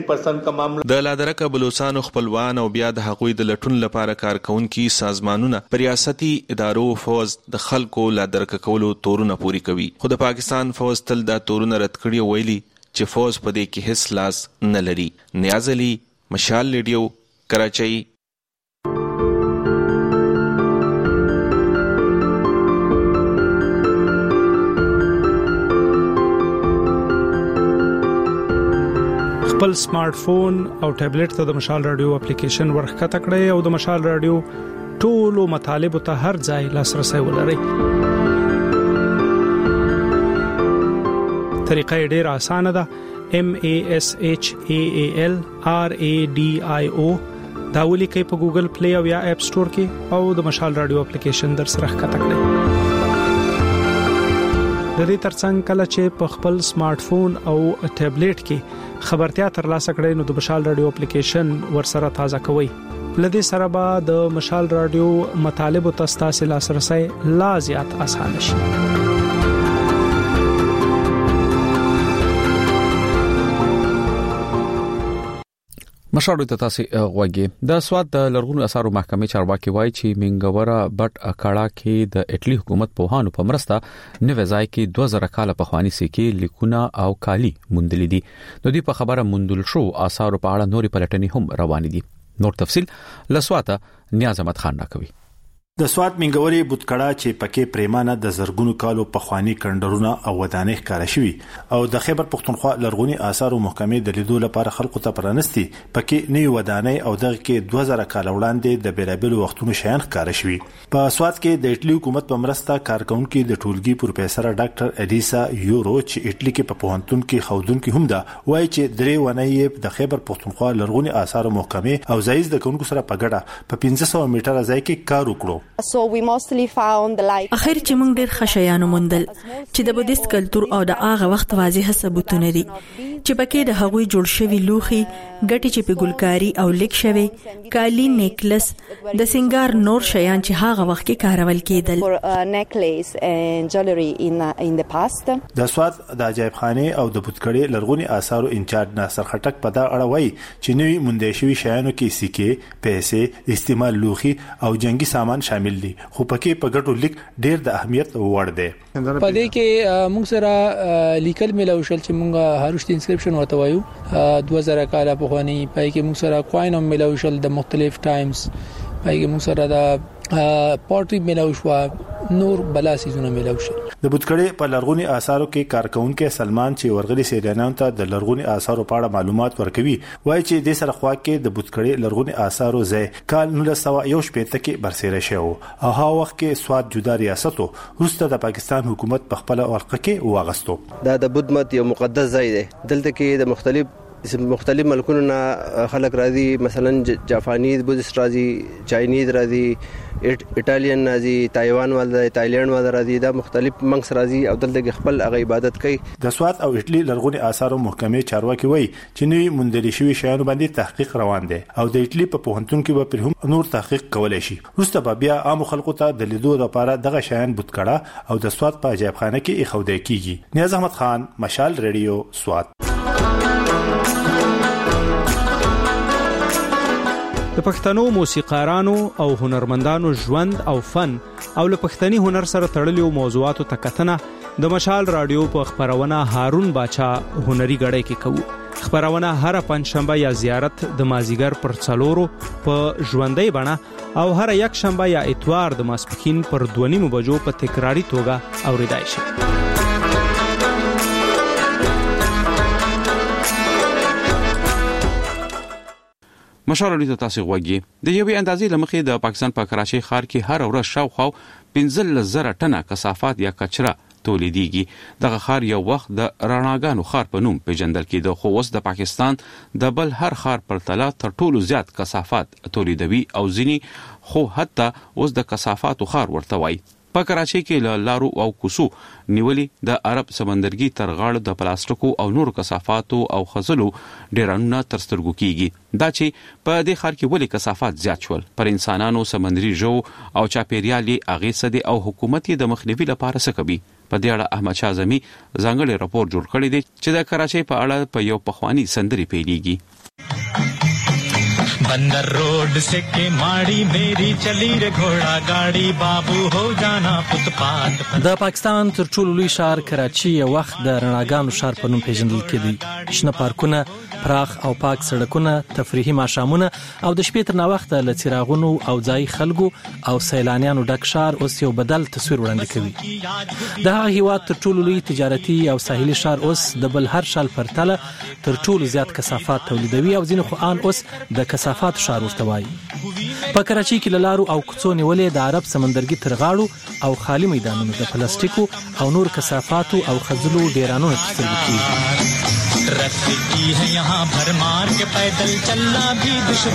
Speaker 15: کړی. د لا درکه بلوچستان خپلوان او بیا د حقوقي د لټون لپاره کارکونکي سازمانونه په ریاستي ادارو فوز د خلکو لا درکه کولو تورونه پوری کوي، خو د پاکستان فوز تل دا تورونه رد کړي ویلي چې فوز په دې کې هیڅ لاس نه لري. نیاز علي، مشال ریډیو، کراچۍ.
Speaker 4: خپل سمارټ فون او ټابلیټ ته د مشال رادیو اپلیکیشن ورخکته کړئ او د مشال رادیو ټولو مطالب ته هر ځای لاسرسي ولرئ. طریقه ډیره اسانه ده. M A S H A A L R A D I O دا ولیکئ په ګوګل پلی او یا اپ سٹور کې او د مشال رادیو اپلیکیشن در سره ښکته کړئ. د دې ترڅنګ کله چې په خپل سمارټ فون او ټابلیټ کې خبرتیا ترلاسه کړئ نو د مشال رادیو اپلیکیشن ورسره تازه کوئ. لدې سره به د مشال رادیو مطالب او تاسو لاسرسي لا زیات اسانه شي.
Speaker 1: مشاورې ته تاسو غوږی د سواد د لرغونو اثارو محکمې چارواکي وایي چې منګوره بټ اکاړه کې د اټلی حکومت په هانو په مرسته نوې ځای کې دوه زره کال پخوانی سکې لیکونه او کالی موندلې دي. د دې په خبره موندل شو اثارو په اړه نوري پلټنې هم روان دي. نور تفصيل لسواته نیاز احمد خان راکوي.
Speaker 9: د سواد منګوري بوتکړه چې پکې پریمانه د زرګونو کالو پخوانی کندرونه او ودانې ښکار شوي او د خیبر پختونخوا لرغونی آثارو محکمې د لیدو لپاره خلکو ته پرانستي پکې نوې ودانې او دغه کې دوه زره کال وړاندې د بیلابل وختونو شیان ښکار شوي. په سواد کې د اټلی حکومت په مرسته کارکونکو د ټولګي پروفیسور ډاکټر الیسا یورو چې اټلی کې په پوهنتون کې خودونکو هم ده وایي چې درې ونې د خیبر پختونخوا لرغونی آثارو محکمې او ځایز د کونکو سره په ګډه په پنځه سوه میټر ځای کې کار وکړو.
Speaker 10: So we mostly found like
Speaker 24: اخر چې موږ ډېر خشایانو موندل چې د بودیست کلچر او د هغه وخت واضح ثبوتونه دي چې پکې د هغوی جوړ شوی لوخي ګټي چې په ګلکاري او لیک شوی کالی نیکلس د سنگار نور شیان چې هغه وخت کې کارول کېدل
Speaker 10: for necklace and jewelry in uh, in the past.
Speaker 9: د سواد د عجایب خانه او د بوتکړې لرغونی آثارو انچارج ناصر خټک په دا اړه وایي چې نوې مونږ شوی شیانو کې سکه، پیسې، استعمال لوخي او جنگي سامان شامل دي خو پکې په ګټو لیک ډیر د اهمیت وړ دی.
Speaker 5: په دې کې موږ سره لیکل ملو شل چې موږ هاروشت انسکرپشن ورته وایو دوه زره کاله په خواني پای کې موږ سره کوین هم ملو شل د مختلف ټایمز پای کې موږ سره د پورټری ملو شو نور بلا سيزونه ملو شو.
Speaker 9: د بوتکړې په لرغونی آثارو کې کارکونکو سلمان چې ورغلي سیلانیانو ته د لرغونی آثارو په اړه معلومات ورکوي وایي چې د سره خوا کې د بوتکړې لرغونی آثارو ځای کال نولس سوه یو شپږ کې برسېره شو او هغه وخت کې سواد جدا ریاستو وروسته د پاکستان حکومت په خپل ورقه کې واغستو.
Speaker 11: دا د بودھ مت یو مقدس ځای دی. دلته کې د مختلف مختلف ملکونو نه خلک راځي، مثلا جاپاني بودست راځي، چاینیز راځي، ایټالین راځي، تایوان ول تایلند ول راځي، دا مختلف منګس راځي او دلته خپل هغه عبادت کوي.
Speaker 9: د سواد او اټلی لرغوني آثارو محکمې چارواکي وایي چې نوې موندل شوی شیانو باندې تحقیق روان دی او د اټلی په پوهنتون کې به پر هم نور تحقیق کولای شي. وروسته به بیا عام خلکو ته د لیدو لپاره دغه شیان بوتکړه او د سواد په عجایب خانه کې ایښودل کیږي. نیاز احمد خان، مشال ریډیو، سواد.
Speaker 12: د پښتنو موسیقارانو او هنرمندانو ژوند او فن او له پښتني هنر سره تړلو موضوعاتو ته کتنه د مشال رادیو په خبرونه هارون باچا هنري غړی کې کوو. خبرونه هر پنځشنبه یا زیارت د مازیګر پر څلورو په ژوندۍ بڼه او هر یک شنبه یا اتوار د ماسپښین پر دوه نیمو بجو په تکراری توګه اوریدای شي.
Speaker 1: مشال ته تاسو غوږی د یوې اندازې لمخې د پاکستان په کراچۍ ښار کې هر ورځ شاوخوا پنځه زره ټنه کثافات یا کچره تولیدېږي. دغه ښار یو وخت د رڼاګانو ښار په نوم پیژندل کېده خو اوس د پاکستان د بل هر ښار پر تله تر ټولو زیات کثافات تولیدوي او ځینې خو حتی اوس د کثافاتو ښار ورته وایي. په کراچۍ کې له لارو او کوڅو نیولې د عرب سمندرګي تر غاړه د پلاستیکو او نورو کثافاتو او خزلو ډیرانونه تر سترګو کیږي. دا چې په دې ښار کې ولې کثافات زیات شول، پر انسانانو، سمندري ژوو او چاپیریال یې اغېز څه دی او حکومت یې د مخنیوي لپاره څه کوي، په دې اړه احمد شاه زمي ځانګړی راپور جوړ کړی دی چې د کراچۍ په اړه په یو پخوانی سندري پیلېږي.
Speaker 13: बंदर रोड से के माड़ी मेरी चली रे घोड़ा गाड़ी बाबू हो जाना फुटपाथ.
Speaker 14: د پاکستان تر ټولو لوی ښار کراچي یو وخت د رڼاګانو ښار په نوم پیژندل کېده. شنه پارکونه، پراخ او پاک سړکونه، تفریحي ماښامونه او د شپې تر ناوخته له څراغونو او ځای خلکو او سیلانیانو ډک ښار اوس یو بدل تصویر وړاندې کوي. د هغه هیواد تر ټولو لوی تجارتي او ساحلي ښار اوس د بل هر ښار پرتله تر ټولو زیات کثافات تولیدوي او ځینې خو ان اوس د کثافات ښار ورته وایي. په کراچۍ کې لارو او کوڅو نیولې د عرب سمندرګي تر غاړو او خالی میدانونو د پلاستیکو او نور کثافاتو او خزلو ډیرانونه ترسره کیږي.
Speaker 13: रस्सी है यहाँ भरमार के पैदल चलना भी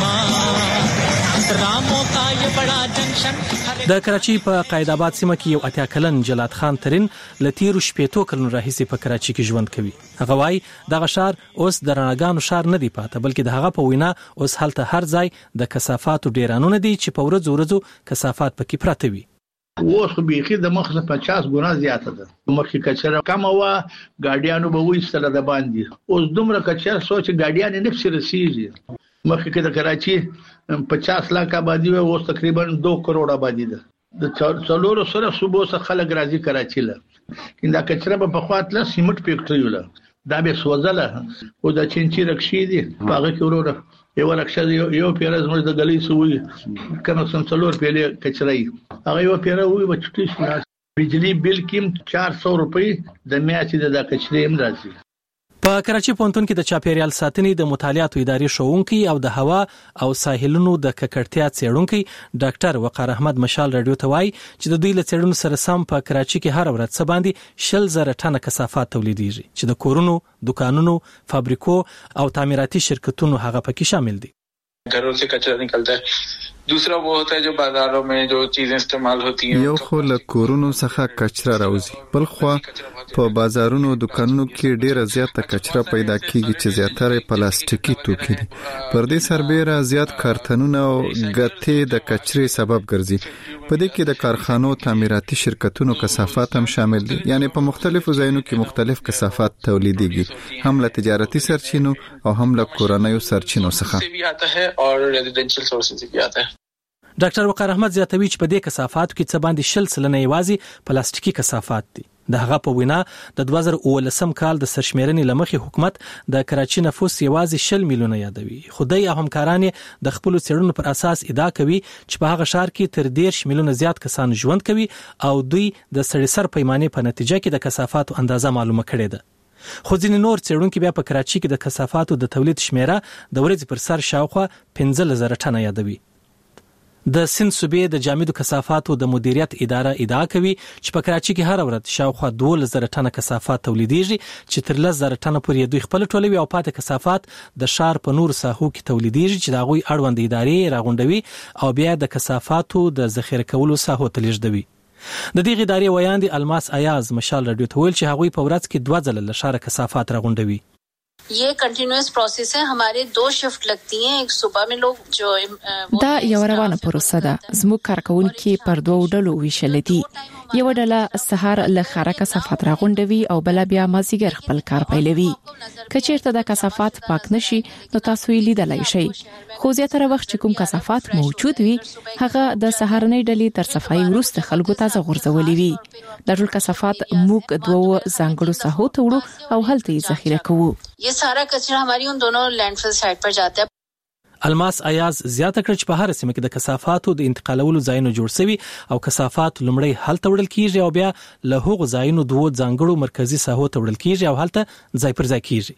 Speaker 13: दुश्वार रामों का ये बड़ा जंक्शन.
Speaker 14: د کراچۍ په قائد آباد سیمه کې یو اتیا کلن جلات خان ترين لتیرو شپېتو کلن راهیسې په کراچۍ کې ژوند کوي. هغه وايي دغه ښار اوس د رڼاګانو ښار نه دی پاته، بلکې د هغه په وینا اوس هلته هر ځای د کثافاتو ډیرانونه دي چې په ورځو ورځو کثافات پکې پراته وي.
Speaker 26: اوس خو بيخي د مخه پچاس ګنا زیاته ده. مخکې کچره کم وا ګاډیانو به وېستل د باندې، اوس دومره کچره سوچ ګاډیان نه نفس رسیږي. مخکې کې د کراچي پچاس لک آبادی و اوس تقریبا دو کروڑ آبادی ده. د څلورو سره صوبو څخه خلک راځي کراچي له کیندا کچره په خواطله سیمټ فیکټری ولا دا به سوځله او د چینچی رکشي دي هغه کې وروره یو رکشه یو پیره زموږ د غلی سوې کنه سم څلور پیله کچرای هغه یو پیره وي بچټی شي. بجلی بل کېم چار سو روپۍ د میاشتې د کچرې هم راځي.
Speaker 14: په کراچۍ پونتون کې د چاپیریال ساتنې د مطالعاتو ادارې شوونکي او د هوا او ساحلونو د ککړتیا څېړونکي ډاکټر وقار احمد مشال رادیو ته وایي چې د دوی له څېړنو سره سم په کراچۍ کې هر ورځ څه باندې شل زره ټنه کثافات تولیدېږي چې د کورونو، دکانونو، فابریکو او تعمیراتي شرکتونو هغه پکې شامل دي.
Speaker 27: घरों से कचरा निकलता है. दूसरा वो होता है जो बाजारों में जो चीजें इस्तेमाल होती हैं.
Speaker 8: یو خو له کورونو څخه کچره راوځي، بل خو په بازارونو دکانونو کې ډیره زیاته کچره پیدا کیږي چې زیاتره پلاستیکي توکي دي. پر دې سربېره زیات کارتنونه او غټې د کچرې سبب ګرځي. په دې کې د کارخانو، تعمیراتي شرکتونو کثافات هم شامل دي. یعنی په مختلفو ځایونو کې مختلف کثافات تولیدېږي، هم له تجارتي سرچینو او هم له کورنیو سرچینو څخه.
Speaker 27: और रेजिडेंशियल सोर्सेज भी आता है.
Speaker 14: ډاکټر وقار احمد زیاتوي چې په دې کثافاتو کې څه باندې شل سلنه یوازې پلاستیکي کثافات دي. د هغه په وینا د دوه زره اوولسم کال د سرشمیرنې لمخې حکومت د کراچي نفوس یوازې شل میلیونه یادوي. خدای او همکاران د خپل څېړنو پر اساس ادعا کوي چې په هغه شهر کې تر دېرش میلیونه زیات کسان ژوند کوي او دوی د سړي سر پیمانې په نتیجه کې د کثافاتو اندازه معلومه کړې ده. خو ځینې نور څېړونکي بیا په کراچي کې د کثافاتو د تولید شمیره د ورځې پر سر شاوخوا پنځه زره ټنه یادوي. د سند صوبې د جامدو کثافاتو د مدیریت اداره ادعا کوي چې په کراچي کې هر ورځ شاوخوا دوه زره ټنه کثافات تولیدېږي چې تر لس زره ټنه پورې دوی خپل ټولوي او پاتې کثافات د ښار په نورو ساحو کې تولیدېږي چې د هغوی اړوند ادارې راغونډوي او بیا د کثافاتو د ذخیره کولو ساحو ته لیږدوي. د دې ادارې ویاندې الماس ایاز مشال رادیو ته ویل چې هغوی په ورځ کې دوه ځله له ښاره کثافات راغونډوي.
Speaker 6: ये कंटिन्यूअस प्रोसेस है. हमारे दो शिफ्ट लगती हैं. एक सुबह में लोग जो
Speaker 16: دا یو روانه پروسه ده. زموږ کارکونکي پر دوه ډلو ویشل دي. یو ډله سهار له ښاره کثافات راغونډوي او بل بیا مازیګر خپل کار پیلوي. کچیرته د کثافات پاک نشي نو تاسو یې لیدلای شئ. خو زیاتره وخت چې کوم کثافات موجود وي هغه د سهارنۍ ډلې تر صفای وروسته خلکو تازه غورځولي وي. د ټول کثافات موږ دوه ځانګړو ساحو ته وړو او هلته یې ذخیره کوو.
Speaker 6: ये सारा कचरा हमारी उन दोनों लैंडफिल साइट पर जाता है.
Speaker 14: الماس ایاز زیاته کړ چې په هر سیمه کې د کثافاتو د انتقالولو ځایونه جوړ شوي او کثافات لومړی هلته وړل کیږي او بیا له هغو ځایونو دوه ځانګړو مرکزی ساحو ته وړل کیږي او هلته ځای پر ځای کیږي.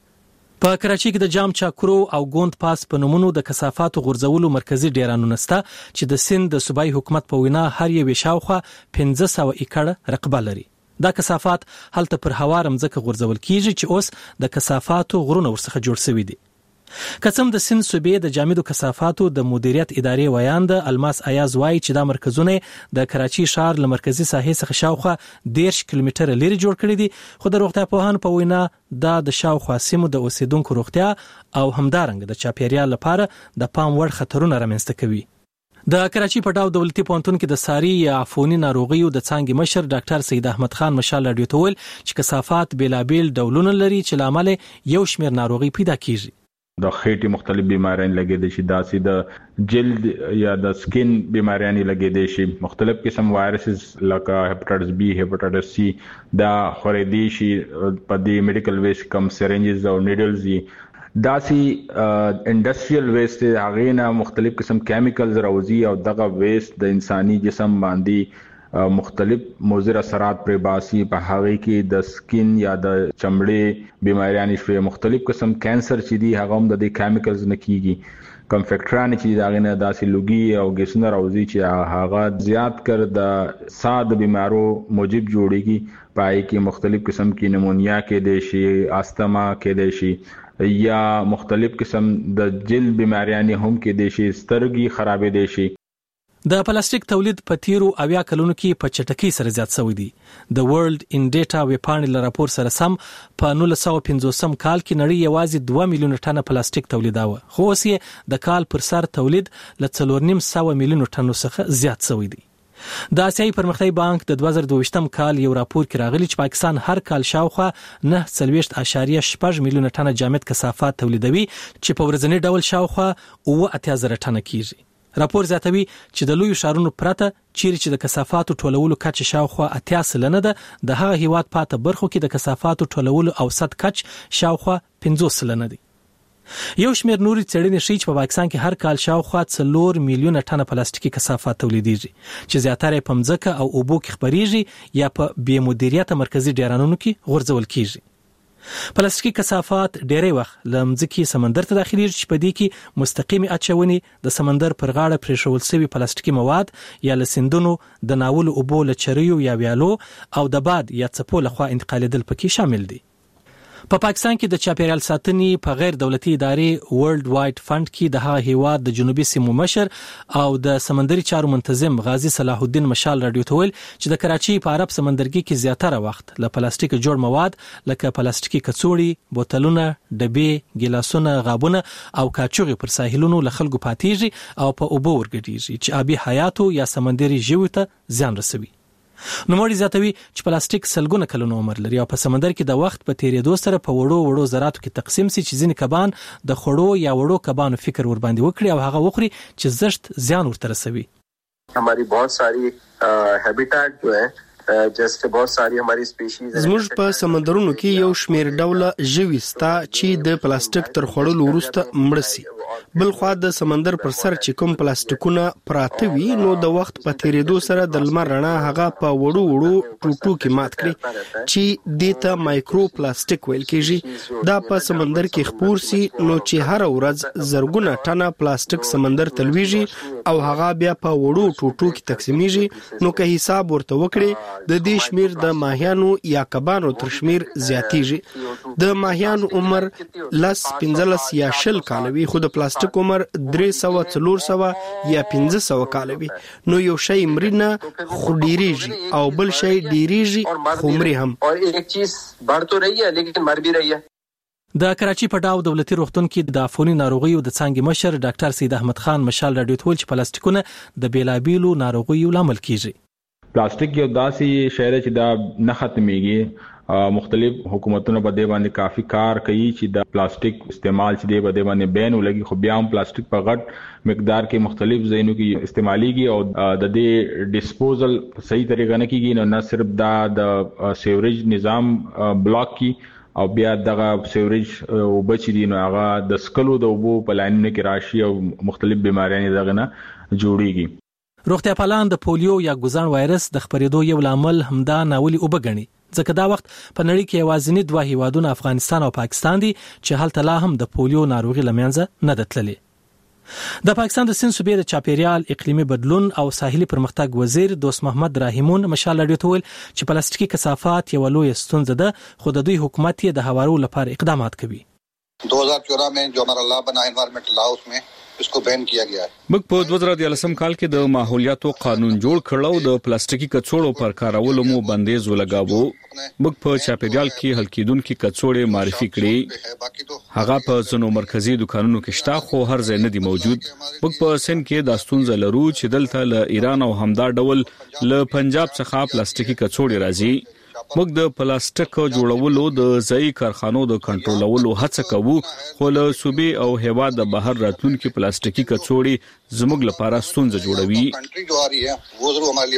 Speaker 14: په کراچي کې د جام چاکرو او ګوند پاس په نومونو د کثافاتو غورځولو مرکزی ډیرانونه شته چې د سند د صوبایي حکومت په وینا هر یو شاوخوا پنځه سوه ایکړ رقبه لري. دا کثافات هلته پر هوار مځکه غورځول کیږي چې اوس د کثافاتو غرونه ورڅخه جوړ شوي دي. قسم د سند صوبې د جامدو کثافاتو د مدیریت ادارې ویاند الماس ایاز وايي چې دا مرکزونه د کراچي ښار له مرکزی ساحې څخه شاوخوا دېرش کیلومتره لري جوړ کړي دي. خو د روغتیا پوهانو په وینا دا د شاوخوا سیمو د اوسیدونکو روغتیا او همدارنګ د چاپیریال لپاره د پام وړ خطرونه رامنځته کوي. د کراچي په ډاو دولتي پوهنتون کې د ساري یا عفوني ناروغیو د څانګې مشر ډاکټر سید احمد خان مشال رادیو ته ویل چې کثافات بیلابیل ډولونه لري چې لامل یو شمېر ناروغي پیدا کیږي.
Speaker 17: د خېټې مختلف بیماریاں لګیدي شي، داسې د جلد یا د سکین بیماریاں لګیدي شي، مختلف قسم وایرسز لکه هپاتایټس بی، هپاتایټس سی دا خورېدي شي په دې میډیکل ویسټ کم سرنجز او نیډلز دي. داسې انډستریال ویسټ هغه نه مختلف قسم کیمیکلز راوځي او دغه ویسټ د انساني جسم باندې مختلف مضر اثرات پر باسي. په هغه کې د سکین یا د چمړې بیماریاں شوي، مختلف قسم کینسر چې دي هغه هم د دې کیمیکلز نه کیږي. کم فیکټران چې دا غنه داسې لوګي او ګیسونه راوځي چې هغه زیات کر د ساد بیمارو موجب جوړيږي. پای کې مختلف قسم کې نمونیا کې د شي، استما کې د شي یا مختلف قسم د جلد بیماریاں هم کې د شي، سترګې خرابې د شي.
Speaker 14: د پلاستیک تولید په تیرو اویا کلونو کې په چټکۍ سره زیات شوی دی. د ورلد ان ډیټا ویبپاڼې له راپور سره سم په نولس سوه پنځوسم کال کې نړۍ یوازې دوه میلیونه ټنه پلاستیک تولیداوه، خو اوس یې د کال پر سر تولید له څلور نیم سوه میلیونو ټنو څخه زیات شوی دی. د آسیایي پرمختیایي بانک د دوه زره دوه کال یو راپور کې راغلی چې پاکستان هر کال شاوخوا نه څلوېښت اعشاریه شپږ میلیونه ټنه جامد کثافات تولیدوي چې په ورځني ډول شاوخوا اوه اتیا زره ټنه کیږي. راپور زیاتوي چې د لویو ښارونو پرته چیرې چې د کثافاتو ټولولو کچه شاوخوا اتیا سلنه ده، د هغه هیواد پاته برخو کې د کثافاتو ټولولو اوسط کچ شاوخوا پنځوس سلنه دی. یو شمېر نوري څېړنې ښیي چې په پاکستان کې هر کال شاوخوا څلور میلیونه ټنه پلاستیکي کثافات تولیدېږي چې زیاتره په مځکه او اوبو کې خپریږي یا په بې مدیریته مرکزي ډیرانونو کې غورځول کیږي. پلاستیکي کثافات ډېری وخت له مځکې سمندر ته داخليږي چې په دې کې مستقیمي اچونې د سمندر پر غاړه پرېښول شوي پلاستیکي مواد یا له سیندونو د ناولو اوبو له چریو یا ویالو او د باد یا څپو لخوا انتقالېدل پکې شامل دي. په پاکستان کې د چاپیریال ساتنې په غیر دولتي ادارې ورلد وایډ فند کې د هغه هیواد د جنوبي سیمو مشر او د سمندري چارو منتظم غازی صلاح الدین مشال رادیو ته ویل چې د کراچي په عرب سمندرګي کې زیاتره وخت له پلاستیک جوړ مواد لکه پلاستیکي کڅوړې، بوتلونه، ډبې، ګیلاسونه، غابونه او کاچوغې پر ساحلونو له خلکو پاتېږي او په اوبو ورګډېږي چې آبي حیاتو یا سمندري ژویو ته زیان رسوي. نو موري زیاتوي چې پلاستیک سلګونه کلونو عمر لري او په سمندر کې د وخت په تیریدو سره په وړو وړو ذراتو کې تقسیم سي چې ځینې کبان د خړو یا وړو کبانو فکر ور باندې وکړي او هغه وخوري چې زشت زیان ورته رسوي.
Speaker 2: हमारी बहुत सारी हैबिटेट जो है जैसे बहुत सारी हमारी स्पीशीज
Speaker 7: زموږ په سمندرونو کې یو شمیر ډوله ژوي ستا چې د پلاستیک تر خوړلو وروسته مړ شي. بل خو د سمندر پر سر چې کوم پلاستیکونه پراته وي نو د وخت په تیریدو سره د لمر رڼا هغه په وړو وړو ټوټو کې مات کړي چې دیته مایکرو پلاستیک ویل کېږي. دا په سمندر کې خپور سي نو چې هر ورځ زرګونه ټنه پلاستیک سمندر تلويږي او هغه بیا په وړو ټوټو کې تقسیمیږي. نو که حساب ورته وکړي د دې شمیر د ماهیانو یا کبانو تر شمیر زیاتیږي. د ماهیانو عمر لس پنځلس یا شل کال وي خو د پلاستیک عمر درې سوه څلور سوه یا پنځه سوه کال وي. نو یو شی مرینه خو ډیریږي او بل شی ډیریږي خو مري هم.
Speaker 2: اور ایک چیز بڑھ تو رہی ہے لیکن مر بھی رہی ہے.
Speaker 14: د کراچي په ډاو دولتي روغتون کې د عفوني ناروغیو د څانګې مشر ډاکټر سید احمد خان مشال راډیو ته ویل چې پلاستیکونه د بیلابیلو ناروغیو لامل کیږي.
Speaker 17: پلاستیک یو داسې شی دی چې دا نه ختميږي. مختلف حکومتونو په دې باندې کافي کار کوي چې د پلاستیک استعمال چې دی په دې باندې بین ولګي خو بیا هم پلاستیک په غټ مقدار کې مختلف ځایونو کې استعماليږي او د دې ډیسپوزل صحیح طریقه نه کیږي. نو نه صرف دا د سیوریج نظام بلاک کی او بیا دغه سیوریج او بچی دي نو هغه د سکلو د وبو په لاینونو کې راشي او مختلف بیماریاں دغه نه جوړيږي.
Speaker 14: روغتیا پالان د پولیو یا ګوزان وایرس د خپرېدو یو لامل همدا ناولي وبګني ځکه دا وخت په نړۍ کې یوازینی دوه هیوادونه افغانستان او پاکستان دي چې هلته لا هم د پولیو ناروغي لمنځه نه دتللي. د پاکستان د سند صوبې د چاپیریال اقلیمي بدلون او ساحلي پرمختګ وزیر دوست محمد راهیمون مشال راډیو ته ویل چې پلاستیکي کثافات یو لوی ستونزه ده خو د دوی حکومت یې د هوارو لپاره اقدامات کوي.
Speaker 18: दो हज़ार चौदह में जो हमारा लॉ बना एनवायरमेंटल लॉ उसमें इसको बैन किया गया है.
Speaker 1: موږ په دوه زره دیارلسم کال کې د ماحولیاتو قانون جوړ کړو د پلاستیکي کڅوړو پر کارولو مو بندیز ولګاوه. موږ په چاپیریال کې حل کېدونکو کڅوړې معرفي کړې. هغه په ځینو مرکزی دکانونو کې شته خو هر ځای نه دی موجود. موږ په سند کې د ستونزې لرو چې دلته له ایران او همدا ډول له پنجاب څخه پلاستیکي کڅوړې راځي. موږ د پلاستیک جوړولو د ځای کارخانو د کنټرولولو هڅه کوو خو له صوبې او هیواد د بهر راتلونکو پلاستیکي کڅوړې زموږ لپاره ستونزه جوړوي.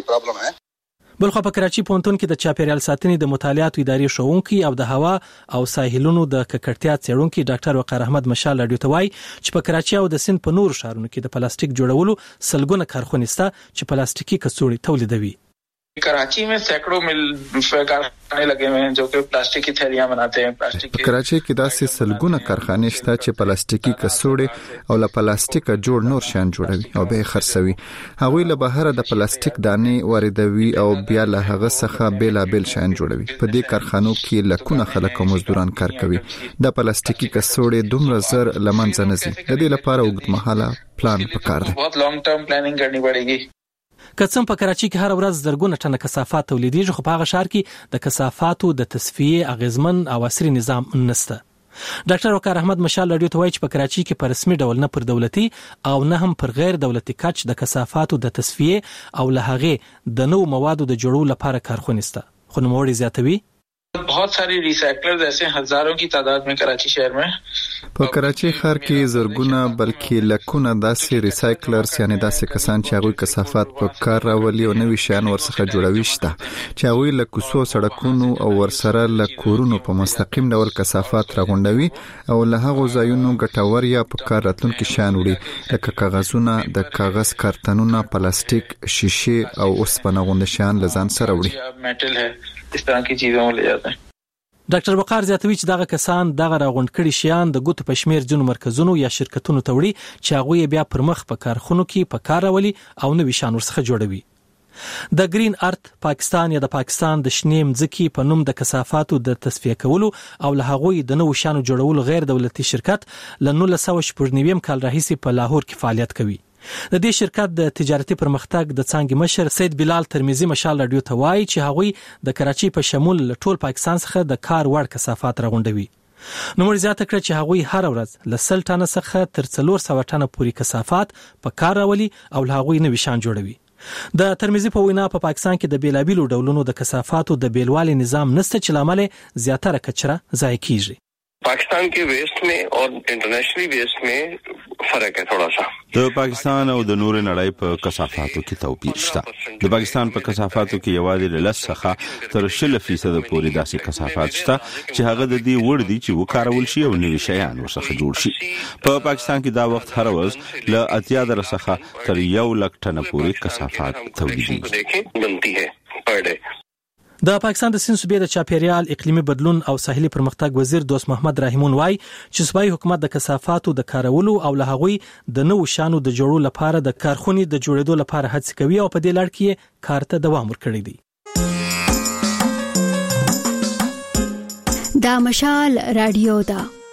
Speaker 14: بلخو په کراچي پونتون کې د چاپیریال ساتنې د مطالعاتو ادارې شوونکي او د هوا او ساحلونو د ککړتیا څېړونکي ډاکټر وقار احمد مشال راډیو ته وایي چې په کراچي او د سند په نورو ښارونو کې د پلاستیک جوړولو سلګونه کارخانې شته چې پلاستیکي کڅوړې تولیدوي.
Speaker 27: कराची में सैकड़ों मिल कारखाने लगे हुए हैं जो कि प्लास्टिक की थैलियां बनाते हैं. प्लास्टिक की
Speaker 8: کراچي کې داسې سلګونه کارخانې شته چې پلاستیکي کڅوړې او له پلاستیک جوړ نور شیان جوړوي او به خرڅوي. هغوی له بهر د پلاستیک دانې واردوي او بیا له هغه څخه بیلابل شیان جوړوي. په دې کارخانو کې لکونه خلک او مزدوران کار کوي. د پلاستیکي کڅوړې دومره زر لمنځه نه ځي. د دې لپاره اوږدمهاله پلان پکار دی.
Speaker 27: बहुत लॉन्ग टर्म प्लानिंग करनी पड़ेगी.
Speaker 14: کڅم په کراچي کې هر ورځ زرګونه ټنه کثافات تولیدېږي خو په هغه ښار کې د کثافاتو د تصفیې اغیزمن او عصري نظام نشته. ډاکټر وقار احمد مشال راډیو ته وایي چې په کراچي کې په رسمي ډول نه پر دولتي او نه هم پر غیر دولتي کچ د کثافاتو د تصفیې او له هغې د نوو موادو د جوړولو لپاره کارخونې شته. خو نوموړي زیاتوي
Speaker 27: बहुत सारी रिसाइकलर्स ऐसे हजारों की तादाद में कराची शहर में.
Speaker 8: په کراچي ښار کې زرګونه بلکې لکونه داسې ریسایکلرز یعنی داسې کسان چې هغوی کثافات په کار راولي او نوي شیان ورڅخه جوړوي شته چې هغوی له کوڅو سړکونو او ورسره له کورونو په مستقیم ډول کثافات راغونډوي او له هغو ځایونو ګټور یا په کار راتلونکي شیان وړي لکه کاغذونه د کاغذ کارتنونه پلاستیک شیشه او اوسپنه غوندې شیان له ځان سره وړي.
Speaker 27: मेटल है इस तरह की चीजों में ले जाते हैं.
Speaker 14: ډاکټر وقار زیاتوي چې دغه کسان دغه راغونډ کړي شیان د ګوتو په شمیر ځینو مرکزونو یا شرکتونو ته وړي چې هغه بیا پر مخ په کارخونو کې په کار راولي او نوي شیان ورڅخه جوړوي. د گرین ارت پاکستان یا د پاکستان د شنې مځکې په نوم د کثافاتو د تصفیه کولو او له هغوی د نوو شیانو جوړولو غیر دولتي شرکت له نولس سوه شپږ نوي کال راهیسې په لاهور کې فعالیت کوي. د دې شرکت د تجارتي پرمختګ د څانګې مشر سید بلال ترمذی مشال راډیو ته وایي چې هغوی د کراچي په شمول ټول پاکستان څخه د کار وړ کثافات راغونډوي. نو موږ زیاته کړ چې هغوی هر ورځ له سل ټنه څخه تر څلور سوه ټنه پورې کثافات په کار راولي او له هغوی نوي شیان جوړوي. د ترمذی په وینا په پاکستان کې د بیلابیلو ډولونو د کثافاتو د بیلوالي نظام نشته چې لامل زیاتره کچره ضایع کیږي.
Speaker 3: पाकिस्तान के वेस्ट में और इंटरनेशनली वेस्ट में फर्क है थोड़ा सा.
Speaker 19: د پاکستان او د نور نړۍ په کثافاتو کې توپیر شته. د پاکستان په کثافاتو کې یوازې له لسخه تر شل فیصد پورې داسې کثافات شته چې هغه د دې وړ دي چې وکارول شي او نوي شیان ورڅخه جوړ شي. په پاکستان کې دا وخت هر ورځ له اتیا درڅخه تر یو لک ټن پورې کثافات تولیدېږي.
Speaker 14: د پاکستان د سند صوبې د چاپیریال اقلیمي بدلون او ساحلي پرمختګ وزیر دوست محمد رحیمون وای چې صوبایي حکومت د کثافاتو د کارولو او له هغوی د نوو شانو د جوړولو لپاره د کارخونې د جوړېدو لپاره هڅې کوي او په دې لړ کې کار ته دوام ورکړی دی.
Speaker 20: دا مشال رادیو دا